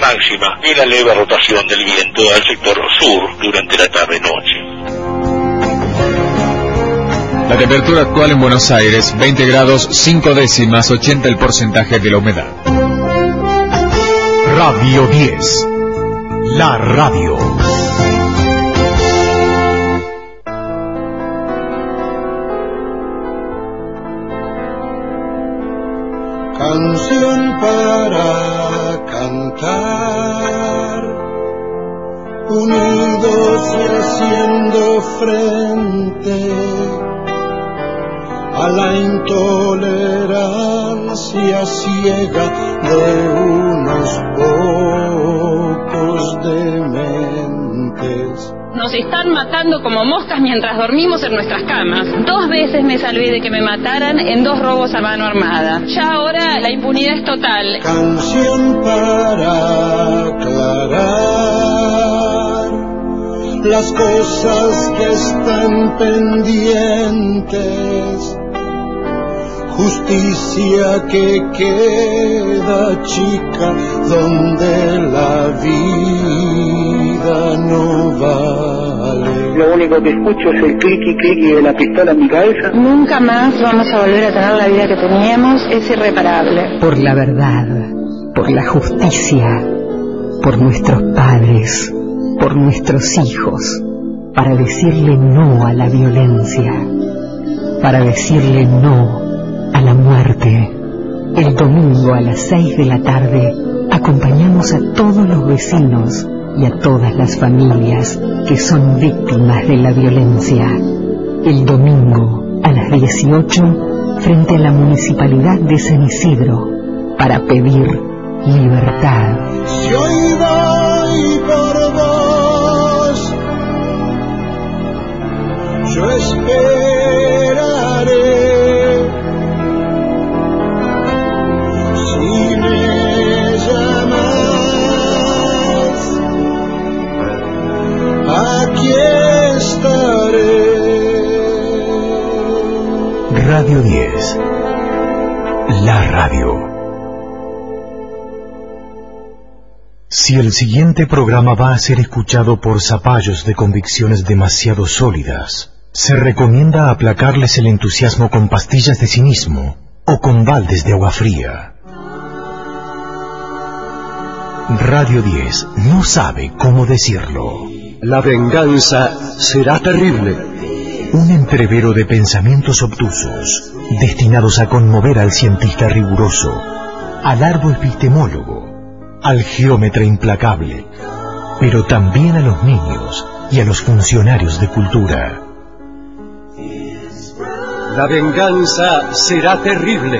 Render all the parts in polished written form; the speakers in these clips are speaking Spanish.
máxima y la leve rotación del viento al sector sur durante la tarde-noche. La temperatura actual en Buenos Aires, 20 grados 5 décimas, 80 el porcentaje de la humedad. Radio 10. La radio. Canción para cantar, unidos y haciendo frente a la intolerancia ciega de unos pocos dementes. Nos están matando como moscas mientras dormimos en nuestras camas. 2 veces me salvé de que me mataran en 2 robos a mano armada. Ya ahora la impunidad es total. Canción para aclarar las cosas que están pendientes, justicia que queda chica donde la vida no vale. Lo único que escucho es el cliqui de la pistola en mi cabeza. Nunca más vamos a volver a tener la vida que teníamos, es irreparable. Por la verdad, por la justicia, por nuestros padres, por nuestros hijos, para decirle no a la violencia, para decirle no a la muerte. El domingo a las 6 de la tarde acompañamos a todos los vecinos y a todas las familias que son víctimas de la violencia. El domingo a las 18 frente a la Municipalidad de San Isidro para pedir libertad. Si hoy voy por vos, yo esperaré. Aquí estaré. Radio 10. La radio. Si el siguiente programa va a ser escuchado por zapallos de convicciones demasiado sólidas, se recomienda aplacarles el entusiasmo con pastillas de cinismo o con baldes de agua fría. Radio 10 no sabe cómo decirlo. La venganza será terrible. Un entrevero de pensamientos obtusos, destinados a conmover al cientista riguroso, al árbol epistemólogo, al geómetra implacable, pero también a los niños y a los funcionarios de cultura. La venganza será terrible.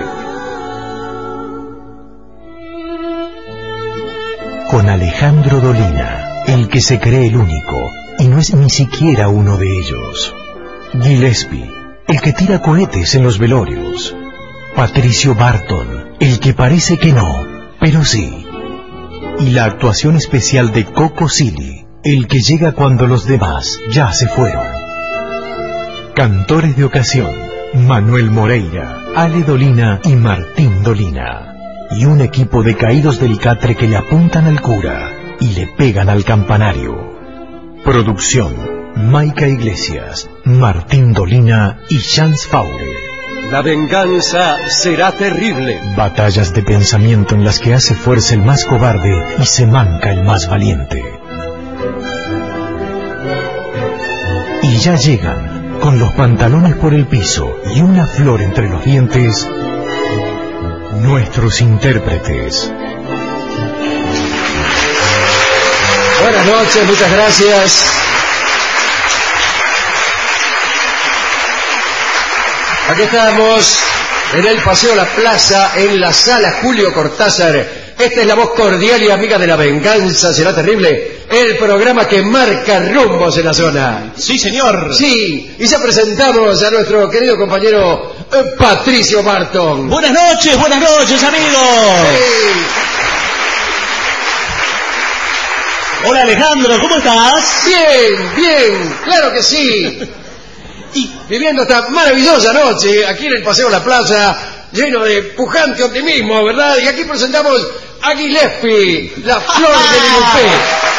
Con Alejandro Dolina, el que se cree el único, y no es ni siquiera uno de ellos. Gillespie, el que tira cohetes en los velorios. Patricio Barton, el que parece que no, pero sí. Y la actuación especial de Coco Silly, el que llega cuando los demás ya se fueron. Cantores de ocasión, Manuel Moreira, Ale Dolina y Martín Dolina. Y un equipo de caídos del catre que le apuntan al cura y le pegan al campanario. Producción: Maica Iglesias, Martín Dolina y Chance Faure. La venganza será terrible. Batallas de pensamiento en las que hace fuerza el más cobarde y se manca el más valiente. Y ya llegan, con los pantalones por el piso y una flor entre los dientes, nuestros intérpretes. Buenas noches, muchas gracias. Aquí estamos en el Paseo La Plaza, en la Sala Julio Cortázar. Esta es la voz cordial y amiga de La venganza será terrible, el programa que marca rumbos en la zona. Sí, señor. Sí, y ya presentamos a nuestro querido compañero Patricio Barton. Buenas noches, amigos. Sí. Hola, Alejandro, ¿cómo estás? Bien, claro que sí. Y viviendo esta maravillosa noche aquí en el Paseo La Plaza, lleno de pujante optimismo, ¿verdad? Y aquí presentamos a Gillespie, la flor de Lilupé.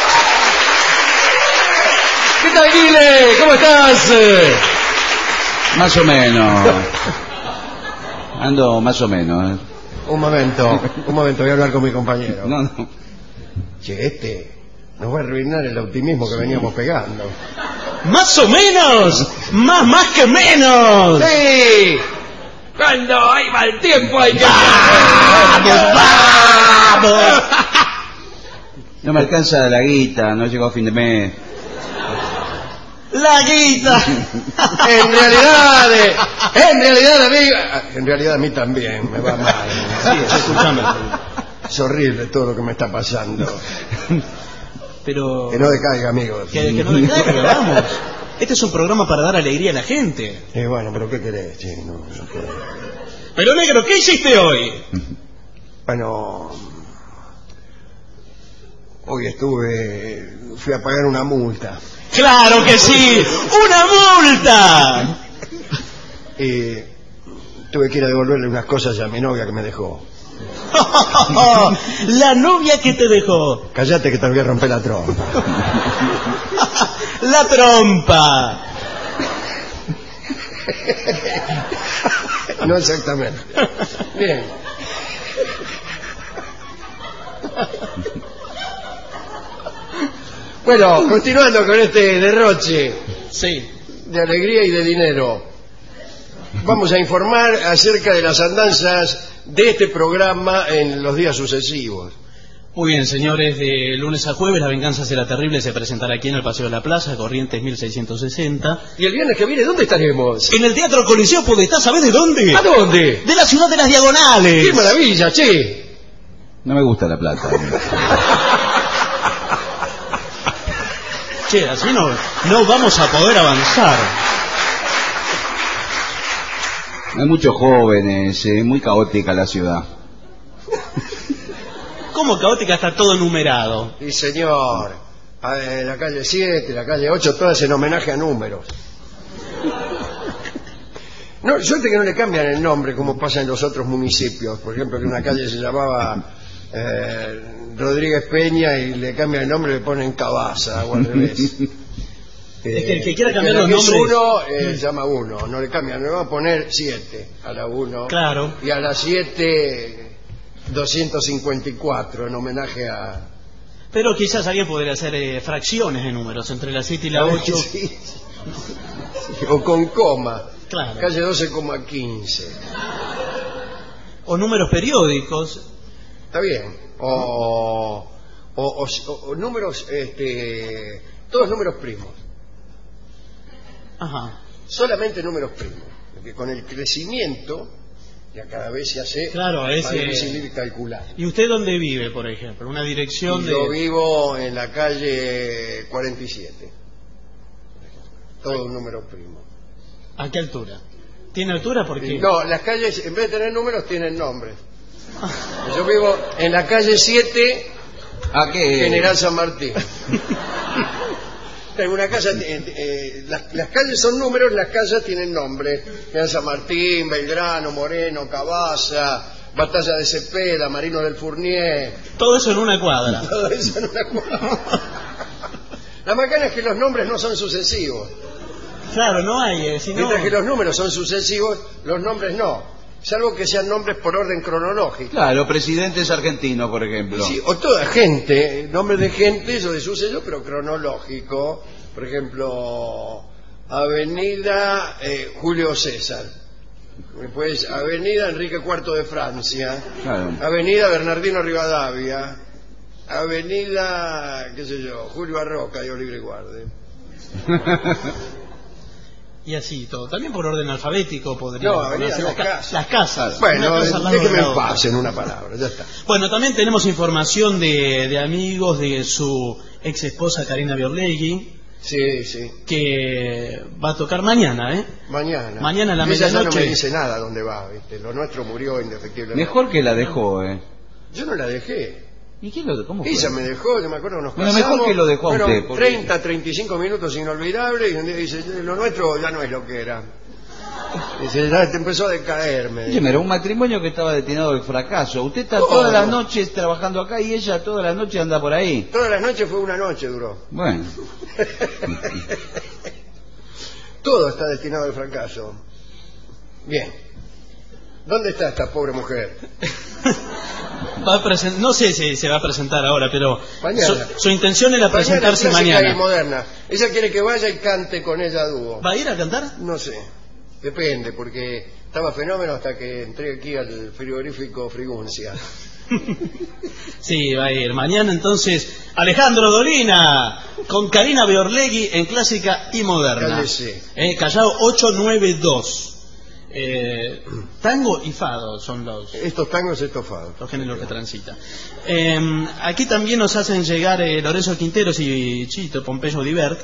¿Qué tal, Guile? ¿Cómo estás? Más o menos. Ando más o menos. Un momento, voy a hablar con mi compañero. No. Che, nos va a arruinar el optimismo que veníamos pegando. ¡Más o menos! ¡Más que menos! ¡Sí! Cuando hay mal tiempo hay que... ¡Vamos! No me alcanza la guita, no llego a fin de mes. ¡La guita! En realidad a mí también me va mal. Sí, escúchame. Es horrible todo lo que me está pasando. Pero... Que no decaiga, amigos. Que no decaiga, pero vamos. Este es un programa para dar alegría a la gente. Bueno, pero ¿qué querés? Sí, no puedo. Pero, negro, ¿qué hiciste hoy? Bueno... Hoy fui a pagar una multa. ¡Claro que sí! ¡Una multa! Y tuve que ir a devolverle unas cosas a mi novia que me dejó. La novia que te dejó. Cállate que te voy a romper la trompa. La trompa. No exactamente. Bien. Bueno, continuando con este derroche de alegría y de dinero, vamos a informar acerca de las andanzas de este programa en los días sucesivos. Muy bien, señores, de lunes a jueves La Venganza Será Terrible se presentará aquí en el Paseo de la Plaza, Corrientes 1660. ¿Y el viernes que viene dónde estaremos? En el Teatro Coliseo Podestá, ¿sabés de dónde? ¿A dónde? De la ciudad de las Diagonales. ¡Qué maravilla, che! No me gusta La Plata. Che, así no vamos a poder avanzar. Hay muchos jóvenes, muy caótica la ciudad. ¿Cómo caótica? Está todo numerado. Sí, señor. La calle 7, la calle 8, todas en homenaje a números. No, suerte que no le cambian el nombre como pasa en los otros municipios. Por ejemplo, que una calle se llamaba Rodríguez Peña y le cambian el nombre y le ponen Cabaza o al revés. Es que el que quiera cambiar los nombres... uno llama 1, no le cambian, le va a poner 7 a la 1. Claro. Y a la 7, 254 en homenaje a... Pero quizás alguien podría hacer fracciones de números entre la 7 y la 8. Sí. O con coma. Claro. Calle 12,15. O números periódicos. Está bien. O números, todos números primos. Ajá. Solamente números primos. Porque con el crecimiento ya cada vez se hace más difícil calcular. ¿Y usted dónde vive, por ejemplo? ¿Una dirección de...? Yo vivo en la calle 47. Todo un número primo. ¿A qué altura? ¿Tiene altura? ¿Por qué? No, las calles, en vez de tener números, tienen nombres. Yo vivo en la calle 7, ¿A qué? General San Martín. En una casa, las calles son números, las casas tienen nombres. General San Martín, Belgrano, Moreno, Cabaza, Batalla de Cepeda, Marino del Fournier. Todo eso en una cuadra. Todo eso en una cuadra. La macana es que los nombres no son sucesivos. Claro, no hay, sino... Mientras que los números son sucesivos, los nombres no. Salvo que sean nombres por orden cronológico. Claro, presidentes argentinos, por ejemplo. Sí, o toda gente, nombres de gente o de suceso, pero cronológico. Por ejemplo, Avenida Julio César. Después, Avenida Enrique IV de Francia. Claro. Avenida Bernardino Rivadavia. Avenida, qué sé yo, Julio Arroca y Oliver Guarde. Y así todo. También por orden alfabético podría... No, avenida, no, las casas. Bueno, déjeme en paz en una palabra, ya está. Bueno, también tenemos información de amigos de su ex esposa Karina Biorlegui. Sí, sí. Que va a tocar mañana, ¿eh? Mañana. Mañana a la medianoche. medianoche. No me dice nada dónde va, ¿viste? Lo nuestro murió indefectiblemente. Mejor que la dejó, Yo no la dejé. ¿Y quién cómo fue? Ella me dejó, yo me acuerdo que nos bueno, casamos. Mejor que lo dejó bueno, usted. 30, 35 minutos inolvidables y un día dice, lo nuestro ya no es lo que era. Dice, ya te empezó a decaerme. Oye, era un matrimonio que estaba destinado al fracaso. Usted está todas las noches trabajando acá y ella todas las noches anda por ahí. Todas las noches fue una noche, duró. Bueno. Todo está destinado al fracaso. Bien. ¿Dónde está esta pobre mujer? No sé si se va a presentar ahora, pero mañana. Su intención era presentarse mañana. Moderna. Ella quiere que vaya y cante con ella a dúo. ¿Va a ir a cantar? No sé. Depende, porque estaba fenómeno hasta que entré aquí al frigorífico Friguncia. Sí, va a ir. Mañana entonces Alejandro Dolina con Karina Beorlegui en clásica y moderna. Callao 892. Tango y fado son estos tangos, estos fados, los géneros que transitan. Aquí también nos hacen llegar Lorenzo Quinteros y Chito Pompeyo Divert.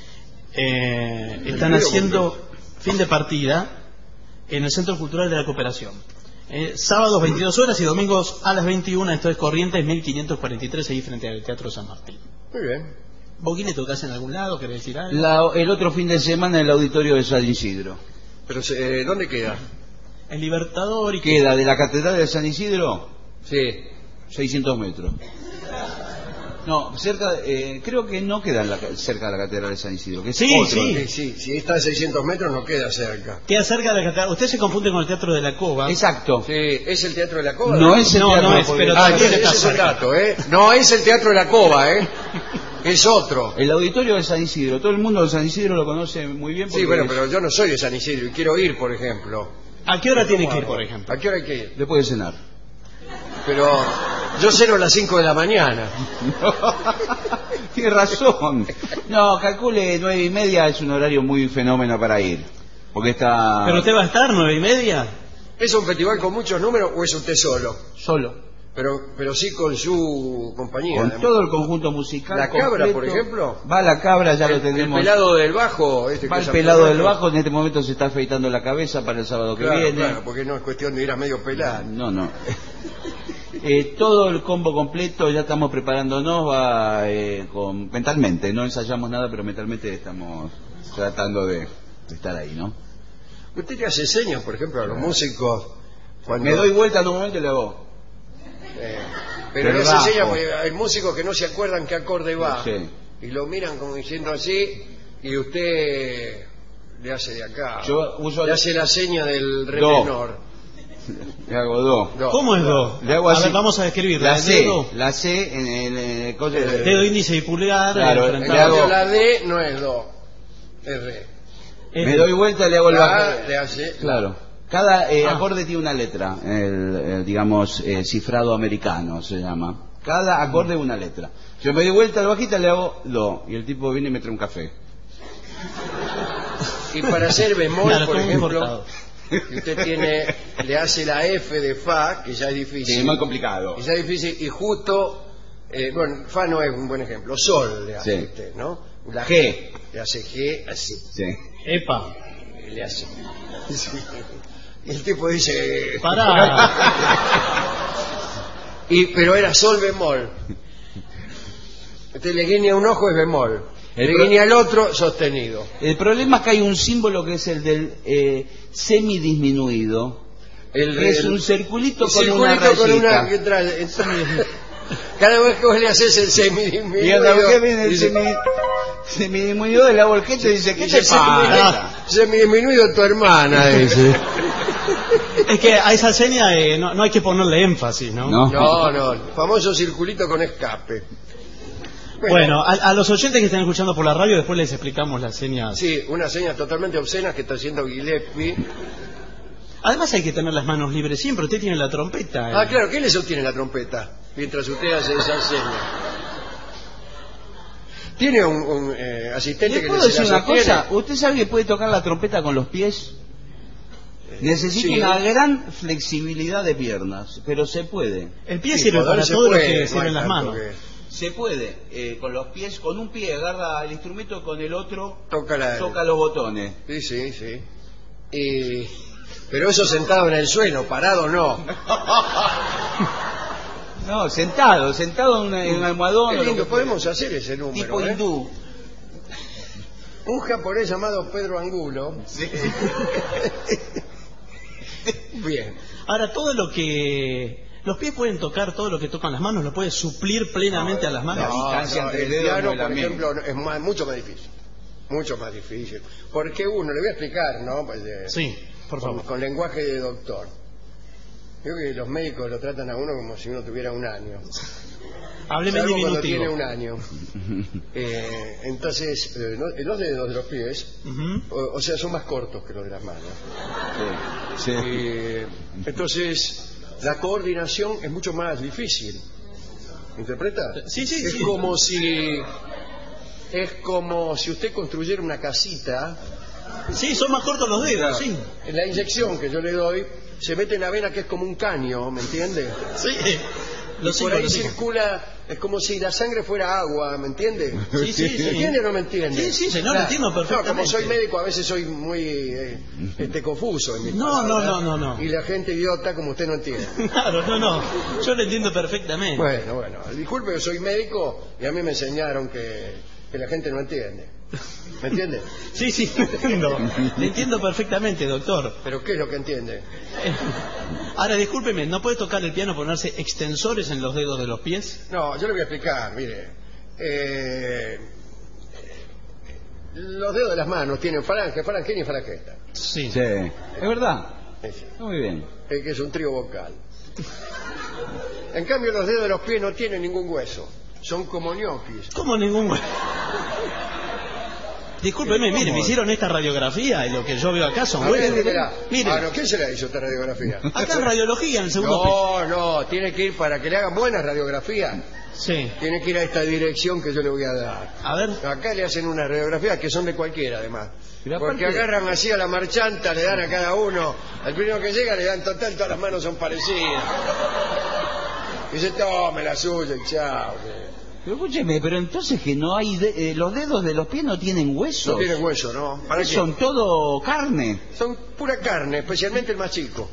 Están haciendo fin de partida en el Centro Cultural de la Cooperación. Sábados 22 horas y domingos a las 21. Esto es Corrientes 1543, ahí frente al Teatro San Martín. Muy bien. ¿Vos quién le tocás en algún lado? ¿Querés decir algo? El otro fin de semana en el auditorio de San Isidro. Pero ¿dónde queda? El Libertador y... ¿Queda de la Catedral de San Isidro? Sí. 600 metros. No, cerca, creo que no queda cerca de la Catedral de San Isidro. Que es sí, otro. Sí, si está a 600 metros no queda cerca. Queda cerca de la Catedral. Usted se confunde con el Teatro de la Cova. Exacto. Sí, ¿es el Teatro de la Cova? No es el Teatro de la Cova. Pero ese es el dato, No es el Teatro de la Cova, Es otro. El auditorio de San Isidro. Todo el mundo de San Isidro lo conoce muy bien. Sí, bueno, pero yo no soy de San Isidro y quiero ir, por ejemplo. ¿A qué hora tiene que ir, por ejemplo? ¿A qué hora hay que ir? Después de cenar. Pero yo ceno a las 5 de la mañana. Tiene razón. No, calcule 9:30, es un horario muy fenómeno para ir. Porque está... ¿Pero usted va a estar 9:30? ¿Es un festival con muchos números o es usted solo? Solo. Pero sí con su compañía. Con todo el conjunto musical. ¿La completo. Cabra, por ejemplo? Va la Cabra, ya lo tenemos. El pelado del bajo. Va el pelado del bajo, en este momento se está afeitando la cabeza para el sábado que viene. Claro, porque no es cuestión de ir a medio pelado. No. Todo el combo completo, ya estamos preparándonos, mentalmente, no ensayamos nada, pero mentalmente estamos tratando de estar ahí, ¿no? ¿Usted le hace señas, por ejemplo, a los músicos? Cuando... Me doy vuelta en un momento y le hago. Pero le hace señas porque hay músicos que no se acuerdan qué acorde va. Sí. Y lo miran como diciendo así, y usted le hace de acá. Le hace la seña del re menor. Le hago do. ¿Cómo es do? Le hago así. A ver, vamos a describirla. La C en el coche de... Dedo índice y pulgar. Claro, la D no es do, es re. Me doy vuelta y le hago el bajo. Le hace... Claro. Cada acorde tiene una letra, digamos, cifrado americano se llama. Cada acorde una letra. Yo me doy vuelta al bajista, le hago do, y el tipo viene y me trae un café. Y para hacer bemol, claro, por ejemplo, que usted le hace la F de fa, que ya es difícil. Sí, es más complicado. Que ya es difícil, y justo, bueno, fa no es un buen ejemplo, sol le hace usted, ¿no? La G. Le hace G así. Sí. Epa. Le hace. Sí. Y el tipo dice... ¡Pará! Pero era sol bemol. Usted le guiña un ojo, es bemol. Le guiña el otro, sostenido. El problema es que hay un símbolo que es el del semidisminuido. Es un circulito con una rayita. Cada vez que vos le haces el semidisminuido... Y cada vez que viene el semidisminuido del agua el gente dice, ¿qué te pasa? Semidisminuido tu hermana, dice. Es que a esa seña no hay que ponerle énfasis, ¿no? No, el famoso circulito con escape. Bueno, a los oyentes que están escuchando por la radio después les explicamos las señas. Sí, unas señas totalmente obscenas que está haciendo Gillespie. Además hay que tener las manos libres siempre, usted tiene la trompeta. Claro, ¿quién le sostiene la trompeta mientras usted hace esa seña? ¿Tiene un asistente que le decir una cosa? ¿Usted sabe que puede tocar la trompeta con los pies? Necesita una gran flexibilidad de piernas, pero se puede. El pie sirve para todo lo que sirve en las manos. Se puede, con los pies, con un pie agarra el instrumento, con el otro toca los botones. Sí. Pero eso sentado en el suelo, parado no. No, sentado en un almohadón. Qué lindo, podemos hacer ese número. Tipo hindú. Un japonés llamado Pedro Angulo. Sí. Bien. Ahora, todo lo que... Los pies pueden tocar todo lo que tocan las manos, lo puede suplir plenamente a las manos. distancia entre el dedos piano, no es la por misma. ejemplo, es mucho más difícil. Mucho más difícil. Porque uno, le voy a explicar, ¿no? Pues, Sí, por favor. con lenguaje de doctor. Creo que los médicos lo tratan a uno como si uno tuviera un año. Hábleme en Salvo cuando diminutivo. tiene un año. Entonces, los dedos de los pies, o sea, son más cortos que los de las manos. Sí. Entonces, la coordinación es mucho más difícil. ¿Interpreta? Sí. Es como si usted construyera una casita. Sí, son más cortos los dedos, sí. La inyección que yo le doy se mete en la vena, que es como un caño, ¿me entiende? Sí, Y por ahí circula, es como si la sangre fuera agua, ¿me entiende? Sí. ¿Me entiende o no me entiende? Sí, señor, lo entiendo perfectamente. No, como soy médico a veces soy muy confuso en mis No. Y la gente idiota como usted no entiende. Claro, no. Yo lo entiendo perfectamente. Bueno, disculpe, yo soy médico y a mí me enseñaron que la gente no entiende. ¿Me entiende? Sí, entiendo. Le entiendo perfectamente, doctor. ¿Pero qué es lo que entiende? Ahora, discúlpeme, ¿no puede tocar el piano ponerse extensores en los dedos de los pies? No, yo le voy a explicar, mire. Los dedos de las manos tienen falange, falangina y falangeta. Sí. Es verdad. Muy bien. Que es un trío vocal. En cambio, los dedos de los pies no tienen ningún hueso. Son como ñoquis. ¿Cómo ningún hueso? Discúlpeme, mire, me hicieron esta radiografía y lo que yo veo acá son huesos. Mire. ¿Quién se la hizo esta radiografía? Acá en radiología, en el segundo piso. No, tiene que ir para que le hagan buenas radiografías. Sí. Tiene que ir a esta dirección que yo le voy a dar. A ver. Acá le hacen unas radiografías que son de cualquiera, además. Pero porque aparte... agarran así a la marchanta, le dan a cada uno. Al primero que llega le dan total, todas las manos son parecidas. Y dice, tome la suya y chao. Pero escúcheme, pero entonces que no hay... los dedos de los pies no tienen huesos. No tienen hueso, ¿no? ¿Para qué? Son todo carne. Son pura carne, especialmente el más chico.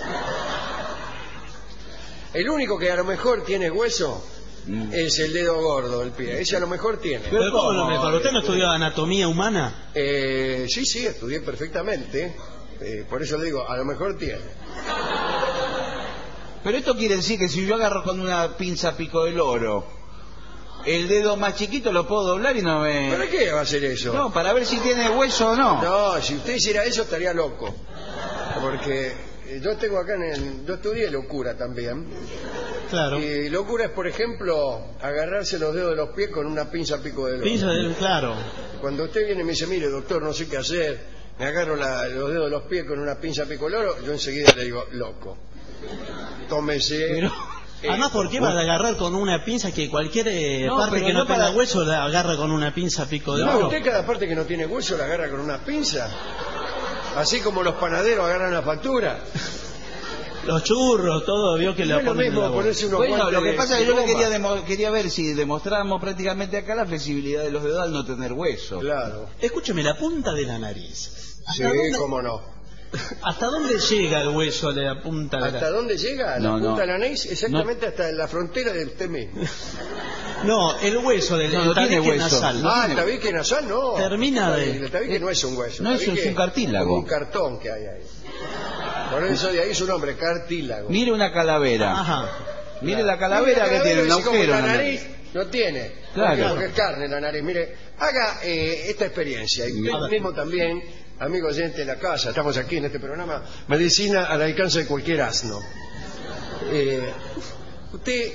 El único que a lo mejor tiene hueso es el dedo gordo del pie. Ese a lo mejor tiene. ¿Pero cómo lo mejor? ¿Usted no estudió anatomía humana? Sí, estudié perfectamente. Por eso le digo, a lo mejor tiene. Pero esto quiere decir que si yo agarro con una pinza pico del oro, el dedo más chiquito lo puedo doblar y no me... ¿Para qué va a hacer eso? No, para ver si tiene hueso o no. No, si usted hiciera eso estaría loco. Porque yo tengo acá yo estudié locura también. Claro. Y locura es, por ejemplo, agarrarse los dedos de los pies con una pinza pico del oro. Claro. Cuando usted viene y me dice, mire, doctor, no sé qué hacer, me agarro los dedos de los pies con una pinza pico del oro, yo enseguida le digo, loco. Tómese... Pero... Además, ¿por qué va a agarrar con una pinza que cualquier parte que no tenga hueso la agarra con una pinza pico de oro? No, usted cada parte que no tiene hueso la agarra con una pinza. Así como los panaderos agarran la factura. Los churros, todo, vio que no le ponen mismo ponerse unos bueno, lo que pasa es que yo le quería ver si demostramos prácticamente acá la flexibilidad de los dedos al no tener hueso. Claro. Escúcheme, la punta de la nariz. Sí, cómo no. ¿Hasta dónde llega el hueso de la punta de la nariz? ¿Hasta dónde llega? La punta de la nariz, exactamente hasta la frontera de usted mismo. No, el hueso del tabique nasal. El tabique nasal no. Termina de... El tabique no es un hueso. No, eso es un cartílago. Como un cartón que hay ahí. Por eso de ahí su nombre, cartílago. Mire una calavera. Ajá. Mire la calavera que tiene un agujero. La nariz no tiene. Claro. Porque es carne la nariz. Mire, haga esta experiencia. Y usted mismo también, amigo oyente de la casa, estamos aquí en este programa, Medicina al alcance de cualquier asno. Usted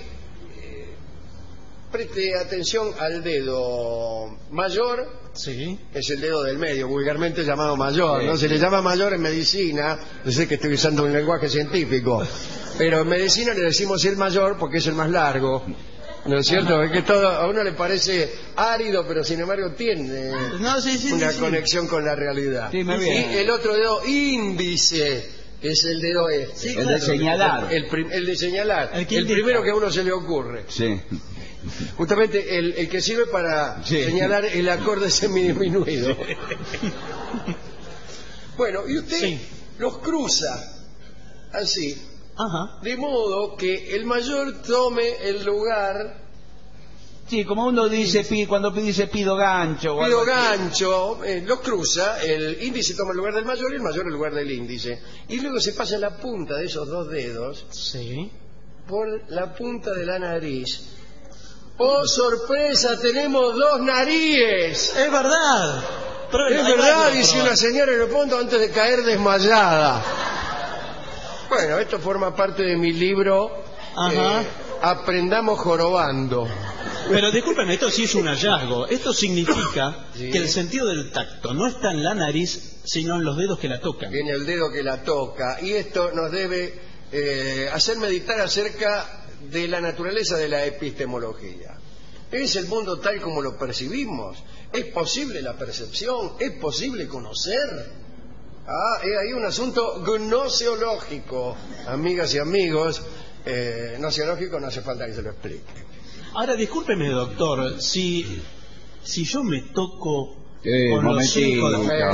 preste atención al dedo mayor. Sí. Es el dedo del medio, vulgarmente llamado mayor, sí. ¿no? Se le llama mayor en medicina, yo sé que estoy usando un lenguaje científico, pero en medicina le decimos el mayor porque es el más largo, ¿no es cierto? Es que todo a uno le parece árido, pero sin embargo tiene una conexión con la realidad. Sí, muy bien. Y el otro dedo índice es el dedo este. Sí, el de señalar. El de señalar. El indica. primero que a uno se le ocurre. Sí. Justamente el que sirve para señalar el acorde semidiminuido. Bueno, y usted los cruza así, Ajá. de modo que el mayor tome el lugar Sí, como uno dice, cuando dice pido gancho. Pido gancho, lo cruza, el índice toma el lugar del mayor y el mayor el lugar del índice. Y luego se pasa la punta de esos dos dedos por la punta de la nariz. ¡Oh, sorpresa! ¡Tenemos dos narices! ¡Es verdad! Es verdad, dice una señora en el fondo antes de caer desmayada. Bueno, esto forma parte de mi libro Aprendamos jorobando. Pero discúlpeme, esto sí es un hallazgo. Esto significa que el sentido del tacto no está en la nariz, sino en los dedos que la tocan. En el dedo que la toca. Y esto nos debe hacer meditar acerca de la naturaleza de la epistemología. ¿Es el mundo tal como lo percibimos? ¿Es posible la percepción? ¿Es posible conocer? Es ahí un asunto gnoseológico, amigas y amigos. Gnoseológico no hace falta que se lo explique. Ahora, discúlpeme, doctor, si yo me toco con los 5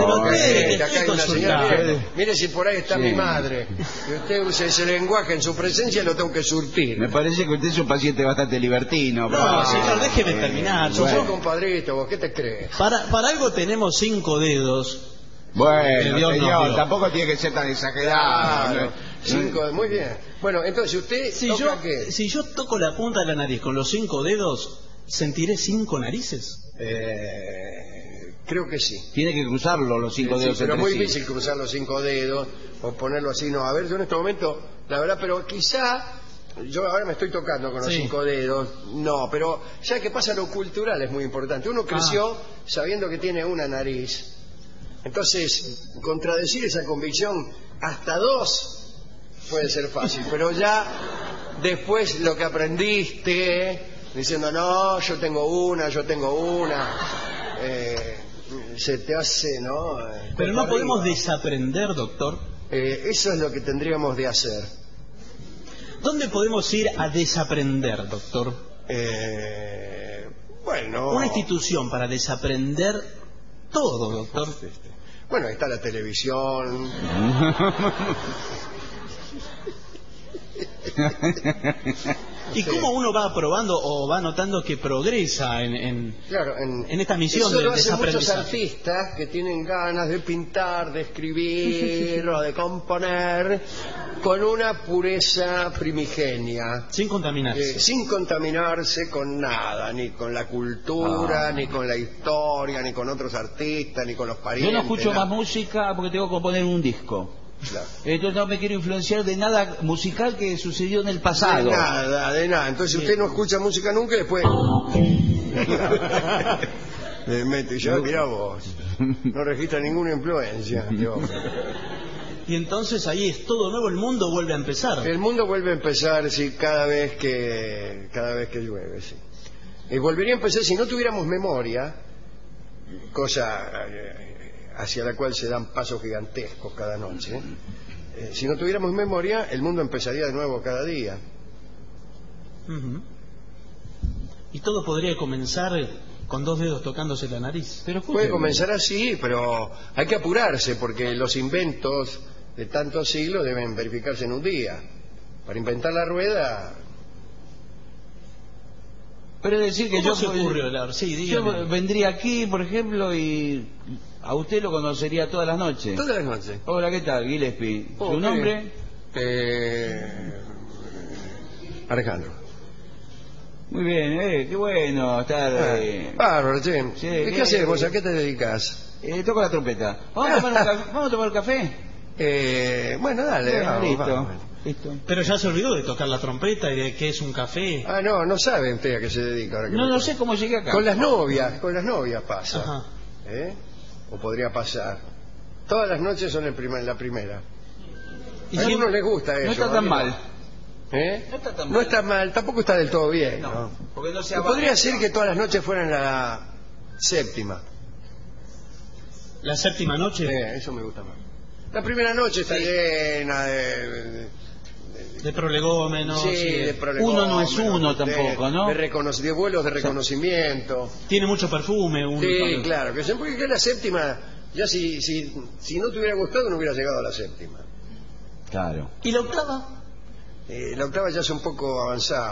mire si por ahí está mi madre y usted usa ese lenguaje en su presencia, lo tengo que surtir. Me parece que usted es un paciente bastante libertino. No, señor, déjeme terminar. Yo soy compadrito, ¿vos qué te crees? Para algo tenemos 5 dedos. Bueno, señor, tampoco tiene que ser tan exagerado. Claro, 5, muy bien. Bueno, entonces usted si yo toco la punta de la nariz con los 5 dedos, ¿sentiré 5 narices? Creo que sí. Tiene que cruzarlo los 5 dedos. Pero es muy difícil cruzar los 5 dedos o ponerlo así. No, a ver, yo en este momento, la verdad, pero quizá yo ahora me estoy tocando con los 5 dedos. No, pero ya que pasa lo cultural es muy importante. Uno creció sabiendo que tiene una nariz. Entonces, contradecir esa convicción hasta 2 puede ser fácil, pero ya después lo que aprendiste diciendo no, yo tengo una, se te hace, ¿no? Pero no podemos desaprender, doctor. Eso es lo que tendríamos de hacer. ¿Dónde podemos ir a desaprender, doctor? Bueno, una institución para desaprender todo, doctor. Bueno, ahí está la televisión. ¿Y cómo uno va probando o va notando que progresa en esta misión de desaprendizaje? Eso lo hacen muchos artistas que tienen ganas de pintar, de escribir o de componer con una pureza primigenia. Sin contaminarse. Sin contaminarse con nada, ni con la cultura, ni con la historia, ni con otros artistas, ni con los parientes. Yo no escucho más música porque tengo que componer un disco. Claro. Entonces no me quiero influenciar de nada musical que sucedió en el pasado. De nada. Entonces usted no escucha música nunca y después... Le meto y ya, mirá vos. No registra ninguna influencia. Y entonces ahí es todo nuevo, el mundo vuelve a empezar. El mundo vuelve a empezar, sí, cada vez que llueve, sí. Y volvería a empezar si no tuviéramos memoria, cosa... hacia la cual se dan pasos gigantescos cada noche. Si no tuviéramos memoria, el mundo empezaría de nuevo cada día. Y todo podría comenzar con 2 dedos tocándose la nariz. Pero puede comenzar así, pero hay que apurarse porque los inventos de tantos siglos deben verificarse en un día. Para inventar la rueda... Pero es decir que yo vendría aquí, por ejemplo, y a usted lo conocería todas las noches. Todas las noches. Hola, ¿qué tal, Gillespie? ¿Su nombre? Alejandro. Muy bien, qué bueno estar... Bárbaro, Jim. ¿Qué hacemos? ¿A qué te dedicas? Toco la trompeta. ¿Vamos a tomar un café? Bueno, dale. Listo. Pero ya se olvidó de tocar la trompeta y de qué es un café. No sabe usted a qué se dedica. Ahora que no sé cómo llegué acá. Con las novias pasa. Ajá. O podría pasar. Todas las noches son la primera. ¿Y a algunos les gusta eso. No está tan mal. No está mal, tampoco está del todo bien. No. Porque no se podría ser que todas las noches fueran la séptima. ¿La séptima noche? Eso me gusta más. La primera noche está llena de prolegómenos. Sí, de prolegómenos. Uno no es uno tampoco, ¿no? De vuelos de reconocimiento. Tiene mucho perfume. Sí, claro. Porque la séptima, ya si no te hubiera gustado, no hubiera llegado a la séptima. Claro. ¿Y la octava? La octava ya es un poco avanzado.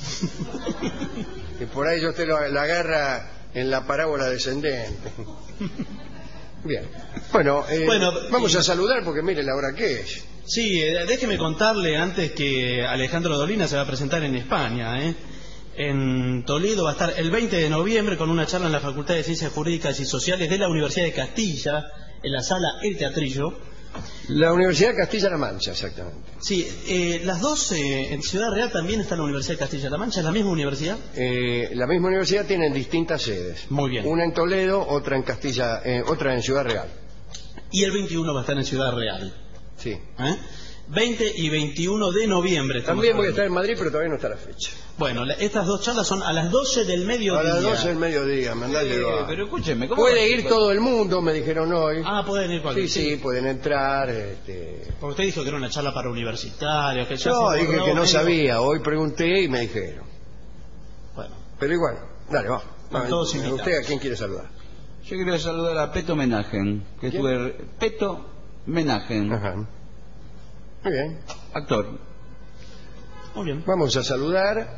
Y por ahí usted la agarra en la parábola descendente. Bien. Bueno, vamos a saludar porque mire la hora que es. Sí, déjeme contarle antes que Alejandro Dolina se va a presentar en España, En Toledo va a estar el 20 de noviembre con una charla en la Facultad de Ciencias Jurídicas y Sociales de la Universidad de Castilla, en la sala El Teatrillo. La Universidad de Castilla-La Mancha, exactamente. Sí, las dos en Ciudad Real también está la Universidad de Castilla-La Mancha, ¿es la misma universidad? La misma universidad tiene distintas sedes. Muy bien. Una en Toledo, otra en otra en Ciudad Real. Y el 21 va a estar en Ciudad Real. Sí. 20 y 21 de noviembre. También voy a estar en Madrid, pero todavía no está la fecha. Bueno, estas dos charlas son a las 12 del mediodía. A las 12 del mediodía, pero escúcheme, ¿cómo puede ir todo el mundo, me dijeron hoy. Ah, pueden ir cualquiera. Sí, pueden entrar. Porque usted dijo que era una charla para universitarios. Que ya no, dije que no sabía. Hoy pregunté y me dijeron. Bueno. Pero igual, dale, va. Todos invitados. ¿Usted a quién quiere saludar? Yo quería saludar a Peto Menagen, que estuve... Peto Menagen. Ajá. Muy bien. Actor. Muy bien. Vamos a saludar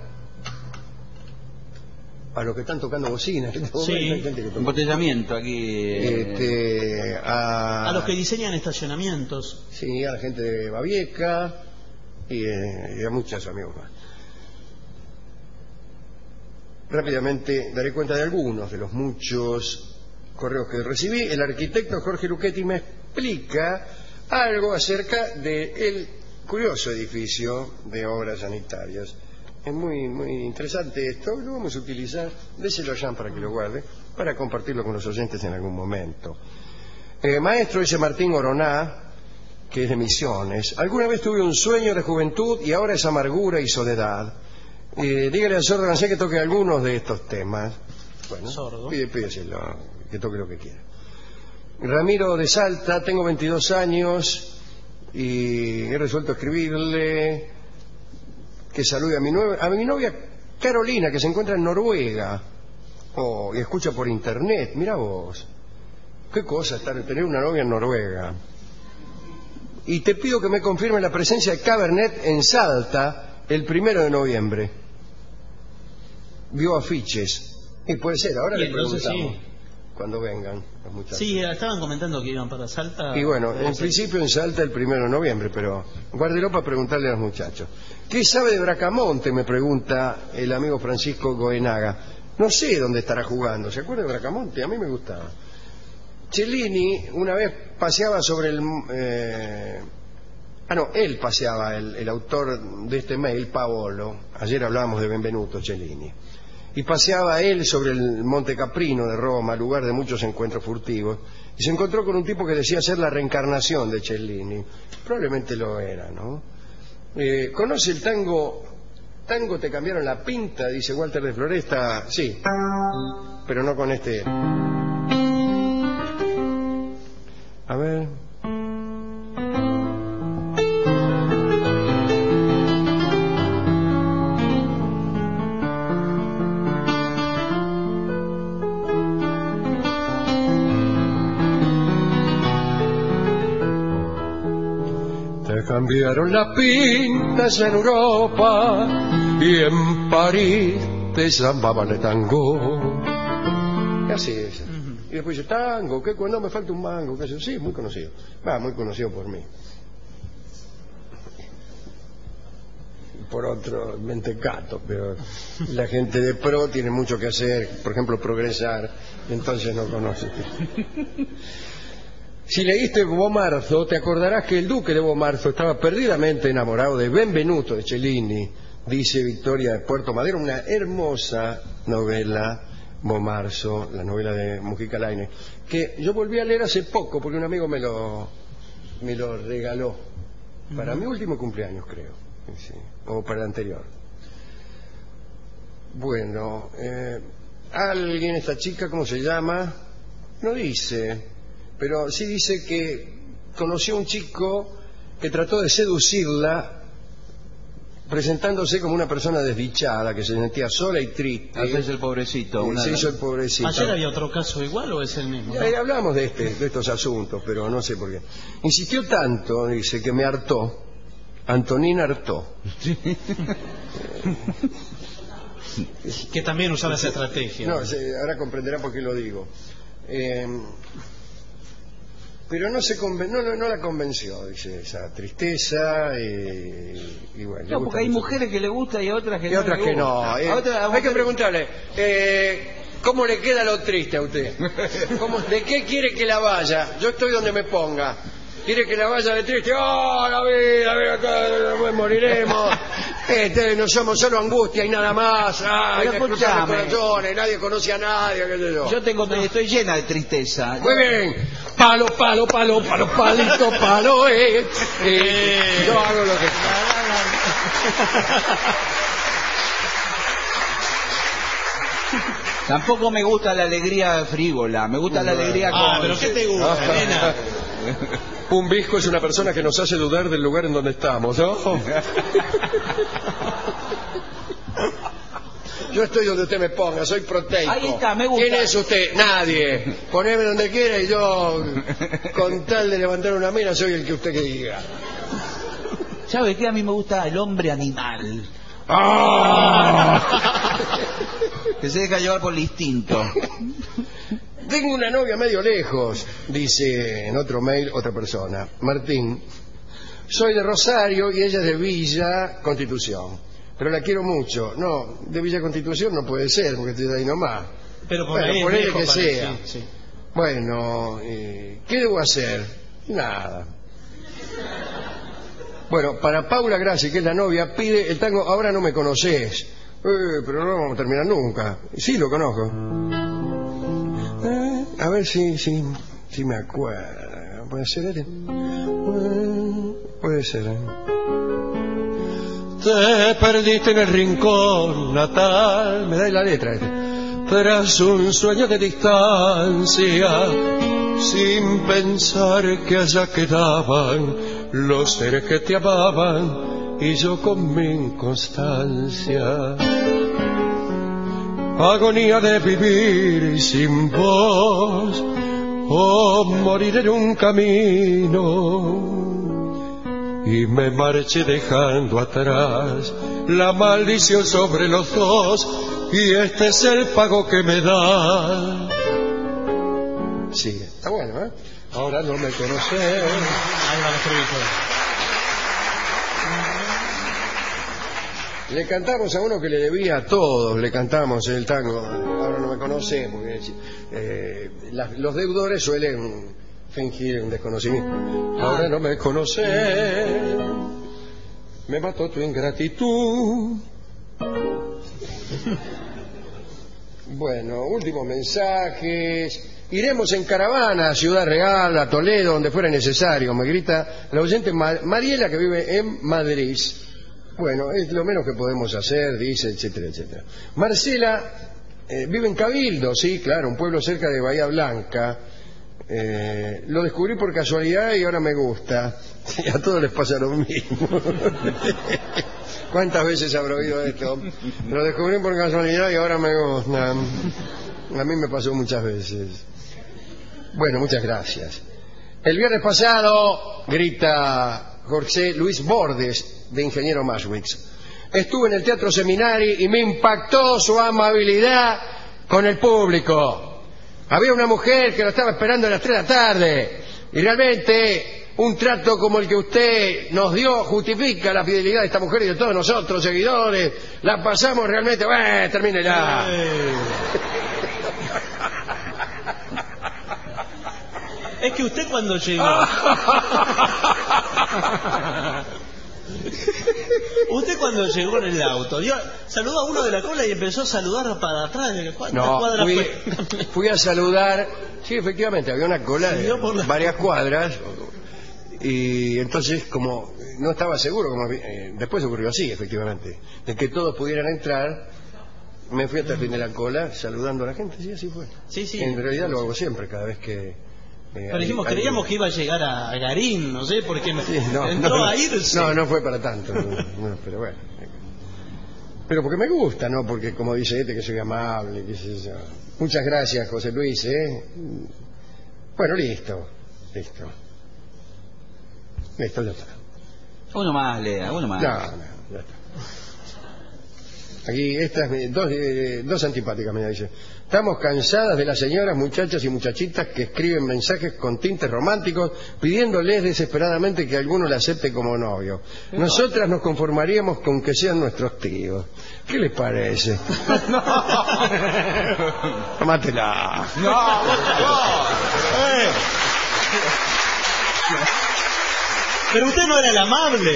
a los que están tocando bocina. Sí, embotellamiento aquí. A los que diseñan estacionamientos. Sí, a la gente de Babieca y a muchos amigos más. Rápidamente daré cuenta de algunos de los muchos correos que recibí. El arquitecto Jorge Luchetti me explica algo acerca del curioso edificio de obras sanitarias. Es muy interesante esto, lo vamos a utilizar, déselo a Jean para que lo guarde, para compartirlo con los oyentes en algún momento. Maestro, dice Martín Oroná, que es de Misiones, alguna vez tuve un sueño de juventud y ahora es amargura y soledad. Dígale al sordo Gansé que toque algunos de estos temas. Bueno, sordo. Pídeselo, que toque lo que quiera. Ramiro de Salta, tengo 22 años y he resuelto escribirle que salude a mi novia Carolina, que se encuentra en Noruega y escucha por internet. Mira vos, qué cosa tener una novia en Noruega. Y te pido que me confirme la presencia de Cabernet en Salta el 1 de noviembre. Vio afiches y puede ser, ahora le preguntamos. Sí. Cuando vengan los muchachos. Sí, estaban comentando que iban para Salta. Y bueno, en principio en Salta el 1 de noviembre, pero guárdelo para preguntarle a los muchachos. ¿Qué sabe de Bracamonte? Me pregunta el amigo Francisco Goenaga. No sé dónde estará jugando. ¿Se acuerda de Bracamonte? A mí me gustaba. Cellini una vez paseaba sobre él paseaba, el autor de este mail, Paolo. Ayer hablábamos de Benvenuto Cellini. Y paseaba él sobre el Monte Caprino de Roma, lugar de muchos encuentros furtivos, y se encontró con un tipo que decía ser la reencarnación de Cellini. Probablemente lo era, ¿no? ¿Conoce el tango? Tango te cambiaron la pinta, dice Walter de Floresta. Sí, pero no con este. A ver. Cambiaron la pinta en Europa y en París te llamaban de tango. Y así es. Y después dice, tango, ¿qué? Cuando me falta un mango, ¿qué? Sí, muy conocido. Muy conocido por mí. Por otro, mentecato, pero la gente de pro tiene mucho que hacer, por ejemplo, progresar, entonces no conoce. Si leíste Bomarzo, te acordarás que el duque de Bomarzo estaba perdidamente enamorado de Benvenuto de Cellini, dice Victoria de Puerto Madero, una hermosa novela, Bomarzo, la novela de Mujica Lainez, que yo volví a leer hace poco porque un amigo me lo regaló para mi último cumpleaños, creo, sí, o para el anterior. Bueno, alguien, esta chica, ¿cómo se llama? No dice... Pero sí dice que conoció a un chico que trató de seducirla presentándose como una persona desdichada, que se sentía sola y triste. Haces el pobrecito. Se hizo el pobrecito. ¿Ayer había otro caso igual o es el mismo? Ya hablamos de estos asuntos, pero no sé por qué. Insistió tanto, dice, que me hartó. Antonín hartó. Que también usaba esa estrategia. No, ahora comprenderá por qué lo digo. Pero no la convenció, dice, esa tristeza y bueno. No, porque hay mujeres que le gusta y otras que no. Y otras que no. Hay que preguntarle, ¿cómo le queda lo triste a usted? ¿De qué quiere que la vaya? Yo estoy donde me ponga. ¿Quiere que la vaya de triste? ¡Oh, la vida, acá, moriremos! No somos solo angustia y nada más. ¡Ay, me explotan los corazones! Nadie conoce a nadie, qué sé yo. Estoy llena de tristeza. Muy bien. Palo, palito, palo, Yo hago lo que Tampoco me gusta la alegría frívola, me gusta la alegría con... ¿Pero qué te gusta, nena? Un visco es una persona que nos hace dudar del lugar en donde estamos, ¿no? Yo estoy donde usted me ponga, soy proteico. Ahí está, me gusta. ¿Quién es usted? Nadie. Poneme donde quiera y yo, con tal de levantar una mina, soy el que usted que diga. ¿Sabe qué? A mí me gusta el hombre animal. Que se deja llevar por el instinto. Tengo una novia medio lejos, dice en otro mail otra persona, Martín. Soy de Rosario y ella es de Villa Constitución, pero la quiero mucho. No, de Villa Constitución no puede ser, porque estoy de ahí nomás. Pero por bueno, ahí por él que sea. Sí. Bueno, ¿qué debo hacer? Nada. Bueno, para Paula Graci, que es la novia, pide el tango Ahora no me conoces. Pero no vamos a terminar nunca. Sí, lo conozco. A ver si me acuerdo. ¿Puede ser este? Puede ser. Te perdiste en el rincón natal. Me da la letra este. Tras un sueño de distancia, sin pensar que allá quedaban los seres que te amaban y yo con mi inconstancia. Agonía de vivir sin vos o morir en un camino, y me marché dejando atrás la maldición sobre los dos, y este es el pago que me da. Sí, está bueno, ¿eh? Ahora no me conocés. Ahí va la escribir. Le cantamos a uno que le debía a todos, le cantamos el tango. Ahora no me conoce, porque los deudores suelen fingir un desconocimiento. Ahora no me conoce, me mató tu ingratitud. Bueno, últimos mensajes. Iremos en caravana a Ciudad Real, a Toledo, donde fuera necesario. Me grita la oyente Mariela, que vive en Madrid. Bueno, es lo menos que podemos hacer, dice, etcétera, etcétera. Marcela vive en Cabildo, sí, claro, un pueblo cerca de Bahía Blanca. Lo descubrí por casualidad y ahora me gusta. Y a todos les pasa lo mismo. ¿Cuántas veces habrá oído esto? Lo descubrí por casualidad y ahora me gusta. A mí me pasó muchas veces. Bueno, muchas gracias. El viernes pasado, grita Jorge Luis Bordes, de Ingeniero Maswix, estuve en el Teatro Seminari y me impactó su amabilidad con el público. Había una mujer que lo estaba esperando a las 3 de la tarde y realmente un trato como el que usted nos dio justifica la fidelidad de esta mujer y de todos nosotros, seguidores. La pasamos realmente... termínela. Es que usted cuando llegó... Usted cuando llegó en el auto saludó a uno de la cola y empezó a saludar para atrás. No, fui a saludar. Sí, efectivamente, había una cola de varias cuadras. Y entonces, como no estaba seguro, después ocurrió así, efectivamente, de que todos pudieran entrar, me fui hasta el fin de la cola saludando a la gente. Sí, así fue. Sí. En realidad lo hago siempre, cada vez que... Pero dijimos, creíamos que iba a llegar a Garín, no sé, porque entró a irse. No fue para tanto, pero bueno. Pero porque me gusta, ¿no? Porque como dice este, que soy amable, qué sé yo. Muchas gracias, José Luis, ¿eh? Bueno, listo, ya está. Uno más, Lea, uno más. No, ya está. Aquí, estas dos antipáticas, me dice. Estamos cansadas de las señoras, muchachas y muchachitas que escriben mensajes con tintes románticos pidiéndoles desesperadamente que alguno la acepte como novio. Nosotras nos conformaríamos con que sean nuestros tíos. ¿Qué les parece? Tómatela. No, por favor. Pero usted no era el amable.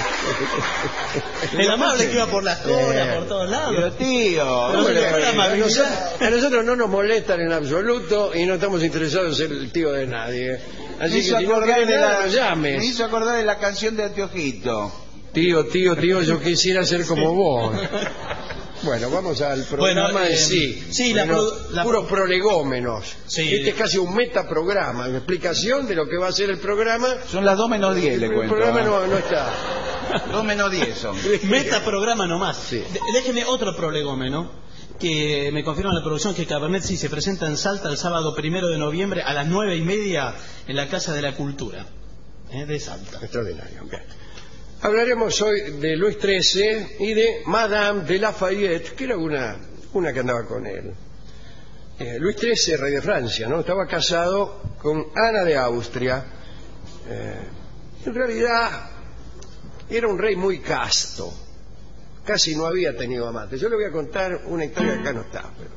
El amable que iba por las colas, por todos lados. Pero tío, a nosotros no nos molestan en absoluto y no estamos interesados en ser el tío de nadie. Así que si no nada, nos llames. Me hizo acordar de la canción de Antiojito. Tío, yo quisiera ser como vos. Bueno, vamos al programa en sí. Sí, puros prolegómenos. Sí. Este es casi un metaprograma, una explicación de lo que va a ser el programa. Son las 2:10, le cuento. El programa no está. 2:10 son. Metaprograma nomás. Sí. Déjeme otro prolegómeno que me confirma la producción que Cabernet sí se presenta en Salta el sábado 1 de noviembre a las 9:30 en la Casa de la Cultura de Salta. Extraordinario. Bien. Hablaremos hoy de Luis XIII y de Madame de Lafayette, que era una que andaba con él. Luis XIII, rey de Francia, ¿no? Estaba casado con Ana de Austria. En realidad era un rey muy casto. Casi no había tenido amantes. Yo le voy a contar una historia que acá no está, pero